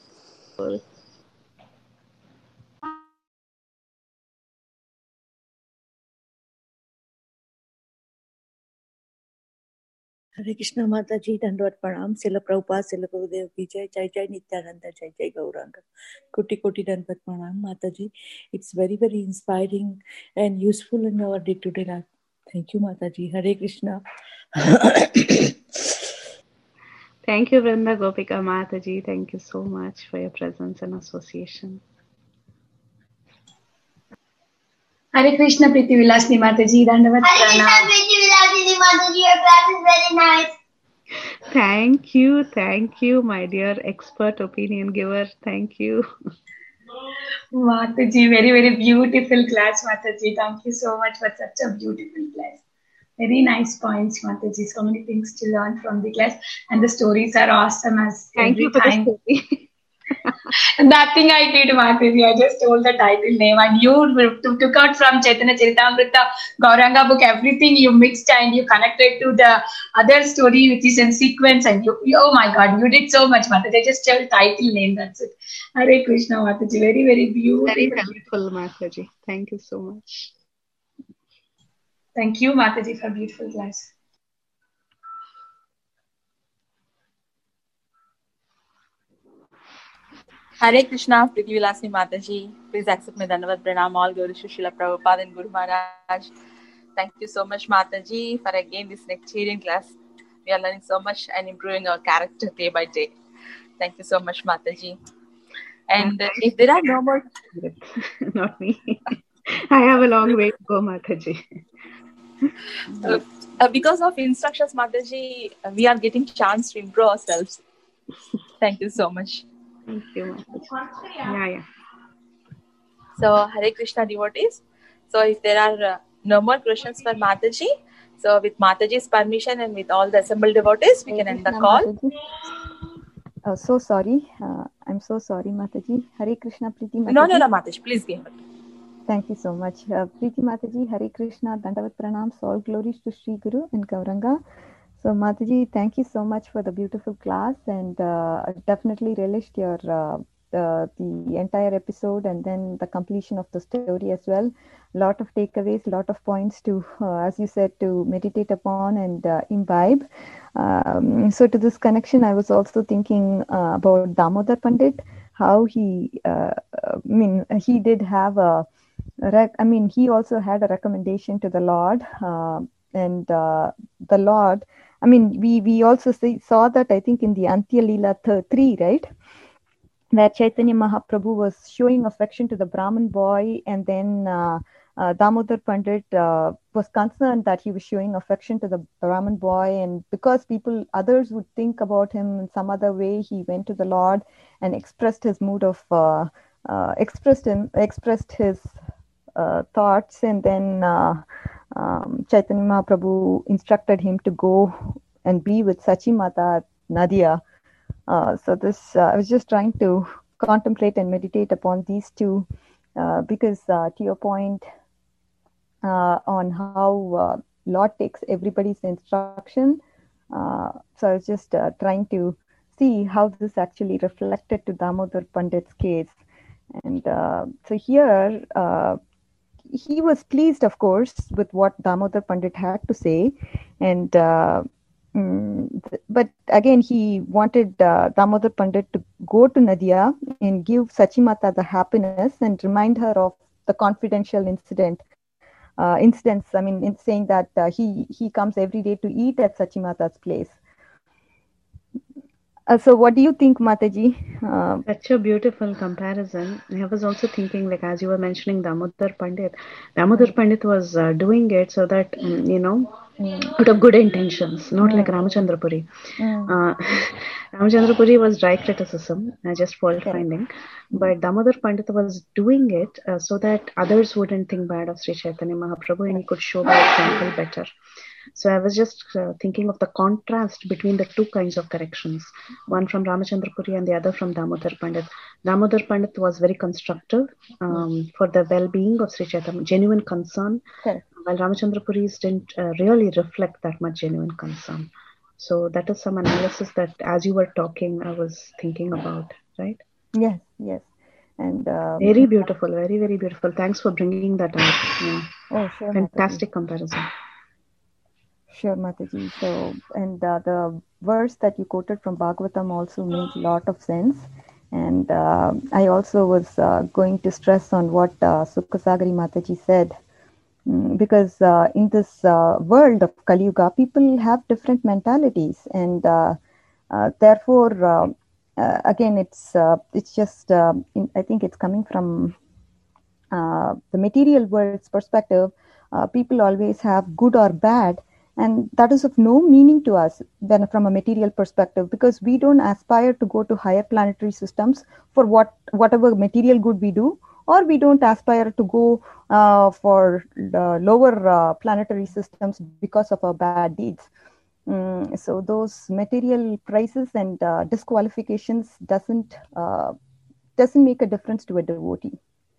Hare Krishna, Mataji, Dandavad Pranam, Srila Prabhupada, Srila Gurudev ki jai, Jai Jai Nityananda, Jai Jai Gauranga. Koti Dandavad Pranam, Mataji. It's very, very inspiring and useful in our day-to-day life. Thank you, Mataji. Hare Krishna. Thank you, Vrinda Gopika Mataji. Thank you so much for your presence and association. Hare Krishna, Priti Vilasni Mataji. Dandavad Pranam. Hare Krishna, Priti Vilasni Mataji. Your class is very nice. Thank you, my dear expert opinion giver. Thank you. Mataji, very, very beautiful class, Mataji. Thank you so much for such a beautiful class. Very nice points, Mataji. So many things to learn from the class, and the stories are awesome as Thank every you for time. the story. Nothing I did, Mataji. I just told the title name, and you took out from Chaitanya Charitamrita, Gauranga book, everything you mixed and you connected to the other story which is in sequence. And you oh my God, you did so much, Mataji. I just told title name. That's it. Hare Krishna, Mataji. Very, very beautiful. Very helpful, Mataji. Thank you so much. Thank you, Mataji, for beautiful class. Hare Krishna, Priti Vilasni Mataji. Please accept my Dandavat Pranam, all Guru Srila Prabhupada and Guru Maharaj. Thank you so much, Mataji, for again this Nectarian class. We are learning so much and improving our character day by day. Thank you so much, Mataji. And if there are no more... Not me. I have a long way to go, Mataji. Because of instructions, Mataji, we are getting chance to improve ourselves. Thank you so much. Thank you, Mataji. Yeah. So, Hare Krishna devotees. So, if there are no more questions for Mataji, so with Mataji's permission and with all the assembled devotees, we can end the call. Oh, so sorry. I'm so sorry, Mataji. Hare Krishna, Priti Mataji. No, Mataji. Please give it. Thank you so much. Priti Mataji, Hare Krishna, Dandavat Pranams, all glories to Sri Guru and Gauranga. So Mataji, thank you so much for the beautiful class, and I definitely relished your the entire episode and then the completion of the story as well. Lot of takeaways, lot of points to, as you said, to meditate upon and imbibe. So to this connection, I was also thinking about Damodar Pandit, how he, he did have he also had a recommendation to the Lord, and the Lord, we also saw that, I think, in the Antya Leela 3, right? Where Chaitanya Mahaprabhu was showing affection to the Brahmin boy, and then Damodar Pandit was concerned that he was showing affection to the Brahmin boy, and because others would think about him in some other way, he went to the Lord and expressed his mood of, expressed his thoughts, and then Chaitanya Mahaprabhu instructed him to go and be with Sachi Mata at Nadia. So this, I was just trying to contemplate and meditate upon these two, because to your point on how Lord takes everybody's instruction, so I was just trying to see how this actually reflected to Damodar Pandit's case. And so here, he was pleased, of course, with what Damodar Pandit had to say, and but again, he wanted Damodar Pandit to go to Nadia and give Sachimata the happiness and remind her of the confidential incidents. In saying that he comes every day to eat at Sachimata's place. So what do you think, Mataji? Such a beautiful comparison. I was also thinking, like, as you were mentioning Damodar Pandit was doing it so that, out of good intentions, not like Ramachandra Puri. Ramachandra Puri was dry criticism, just fault finding. But Damodar Pandit was doing it so that others wouldn't think bad of Sri Chaitanya Mahaprabhu, and he could show by example better. So I was just thinking of the contrast between the two kinds of corrections, one from Ramachandra Puri and the other from Damodar Pandit. Damodar Pandit was very constructive for the well-being of Sri Chaitanya, genuine concern, while Ramachandra Puri's didn't really reflect that much genuine concern. So that is some analysis that, as you were talking, I was thinking about, right? Yes. And very beautiful, very, very beautiful. Thanks for bringing that out. Yeah. Oh, sure. Fantastic Mataji. Comparison. Sure, Mataji. So, and the verse that you quoted from Bhagavatam also made a lot of sense. And I also was going to stress on what Sukasagari Mataji said. Because in this world of Kali Yuga, people have different mentalities. And therefore, again, it's just, I think it's coming from the material world's perspective. People always have good or bad. And that is of no meaning to us then from a material perspective, because we don't aspire to go to higher planetary systems for whatever material good we do. or we don't aspire to go for the lower planetary systems because of our bad deeds. So those material prices and disqualifications doesn't make a difference to a devotee.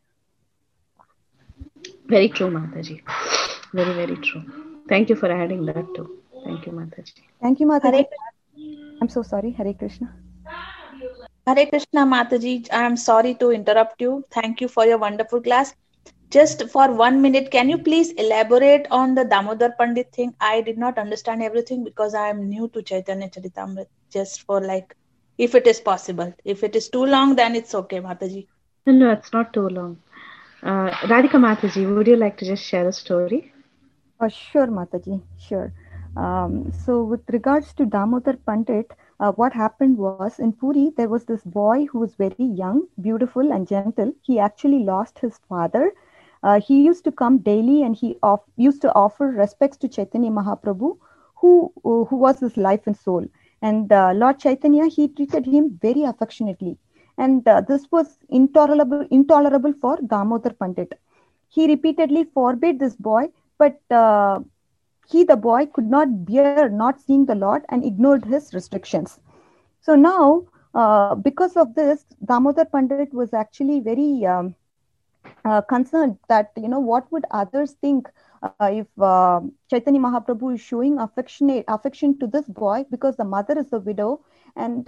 Very true, Mataji. Very, very true. Thank you for adding that too. Thank you, Mataji. Thank you, Mataji. I'm so sorry. Hare Krishna. Hare Krishna, Mataji. I am sorry to interrupt you. Thank you for your wonderful class. Just for 1 minute, can you please elaborate on the Damodar Pandit thing? I did not understand everything because I am new to Chaitanya Charitamrita. Just for like, if it is possible. If it is too long, then it's okay, Mataji. No, it's not too long. Radhika Mataji, would you like to just share a story? Sure, Mataji. Sure. So with regards to Damodar Pandit, what happened was in Puri, there was this boy who was very young, beautiful and gentle. He actually lost his father. He used to come daily and he used to offer respects to Chaitanya Mahaprabhu, who was his life and soul. And Lord Chaitanya, he treated him very affectionately. And this was intolerable for Damodar Pandit. He repeatedly forbade this boy, but the boy, could not bear not seeing the Lord and ignored his restrictions. So now, because of this, Damodar Pandit was actually very concerned that, what would others think if Chaitanya Mahaprabhu is showing affection to this boy, because the mother is a widow, and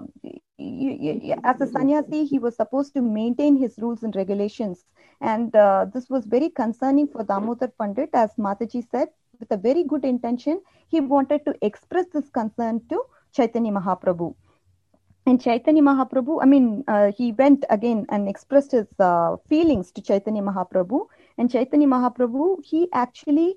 as a sannyasi, he was supposed to maintain his rules and regulations. And this was very concerning for Damodar Pandit, as Mataji said, with a very good intention. He wanted to express this concern to Chaitanya Mahaprabhu. And Chaitanya Mahaprabhu, he went again and expressed his feelings to Chaitanya Mahaprabhu. And Chaitanya Mahaprabhu, he actually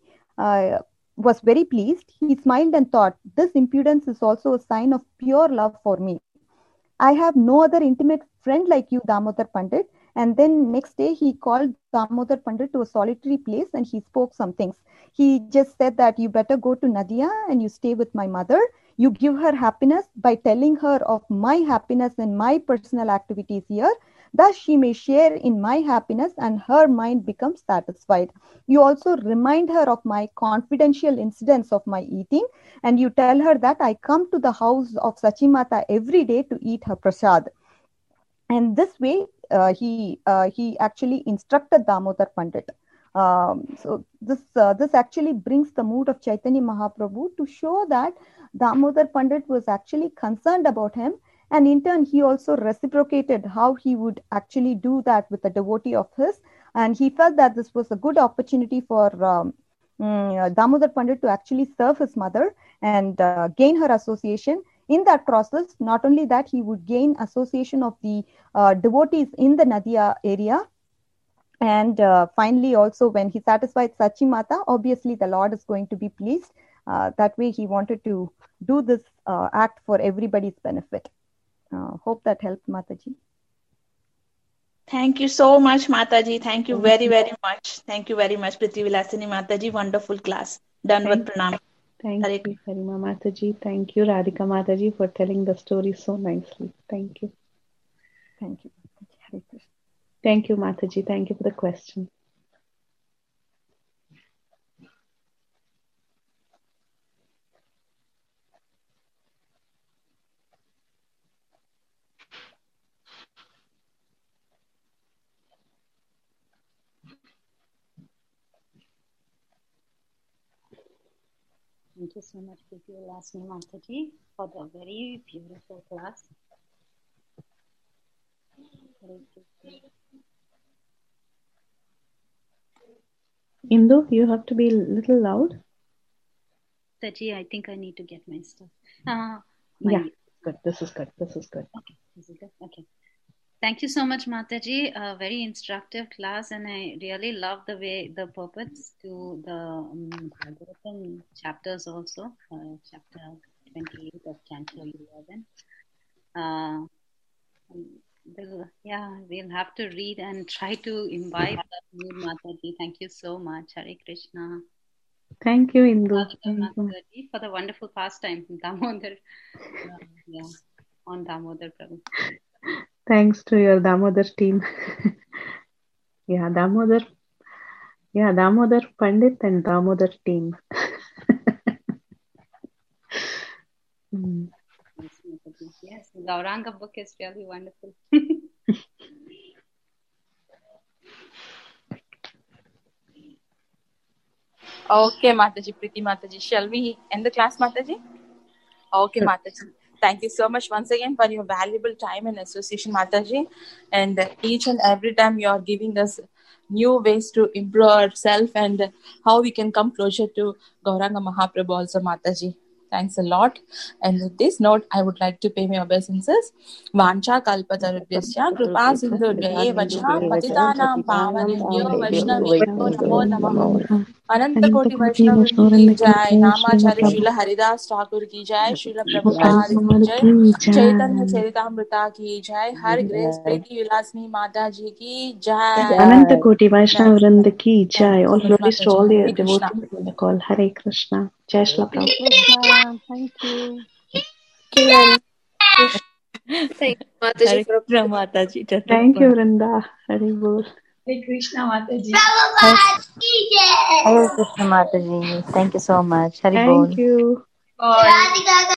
was very pleased. He smiled and thought, this impudence is also a sign of pure love for me. I have no other intimate friend like you, Damodar Pandit. And then next day, he called Damodar Pandit to a solitary place and he spoke some things. He just said that you better go to Nadia and you stay with my mother. You give her happiness by telling her of my happiness and my personal activities here. Thus, she may share in my happiness and her mind becomes satisfied. You also remind her of my confidential incidents of my eating, and you tell her that I come to the house of Sachimata every day to eat her prasad. And this way, he actually instructed Damodar Pandit. So this actually brings the mood of Chaitanya Mahaprabhu to show that Damodar Pandit was actually concerned about him, and in turn he also reciprocated how he would actually do that with a devotee of his, and he felt that this was a good opportunity for Damodar Pandit to actually serve his mother and gain her association. In that process, not only that, he would gain association of the devotees in the Nadia area. And finally, also when he satisfied Sachimata, obviously the Lord is going to be pleased. That way he wanted to do this act for everybody's benefit. Hope that helped, Mataji. Thank you so much, Mataji. Thank you very, very much. Thank you very much, Priti Vilasini Mataji. Wonderful class. Danvat Pranam. Thank you, Harima Mataji. Thank you, Radhika Mataji, for telling the story so nicely. Thank you. Thank you. Thank you, Mataji. Thank you for the question. Thank you so much, Priti Vilasini Mataji, for the very beautiful class. Indu, you have to be a little loud. Taji, I think I need to get my stuff. Yeah, good. This is good. This is good. Okay, this is good. Okay. Thank you so much, Mataji. A very instructive class, and I really love the way the purports to the Bhagavatam chapters also, chapter 28 of Canto 11. We'll have to read and try to imbibe that mood, Mataji. Thank you so much. Hare Krishna. Thank you, Indu. Mataji, for the wonderful pastime, Damodar. On Damodar Prabhu. Thanks to your Damodar team. Yeah, Damodar Pandit and Damodar team. Yes, Gauranga book is really wonderful. Okay, Mataji, Preeti Mataji. Shall we end the class, Mataji? Okay, Mataji. Thank you so much once again for your valuable time and association, Mataji. And each and every time you are giving us new ways to improve ourselves and how we can come closer to Gauranga Mahaprabhu also, Mataji. Thanks a lot. And with this note, I would like to pay my obeisances. Vancha kalpatarubhyasya kripa sindhurvya vacha patitanam pavanebhyo vaishnavebhyo namo namaha. अनंत कोटि वैष्णव की जय. नामाचार्य श्रील हरिदास ठाकुर की जय. श्रील प्रभुपाद की जय. चैतन्य चरितामृता की जय. हर grace प्रीति विलासनी माता जी की जय. अनंत कोटि वैष्णव वृंद की जय. All glories to all the devotees on the call. Hare Krishna. Jai Shri Prabhupada. Thank you. Thank you, Mataji, for Mataji. Thank you, Vrinda. Hare Bol. Hare Krishna Mataji. Hare Krishna Mataji. Thank you so much. Hari Bol. Thank you. Bye.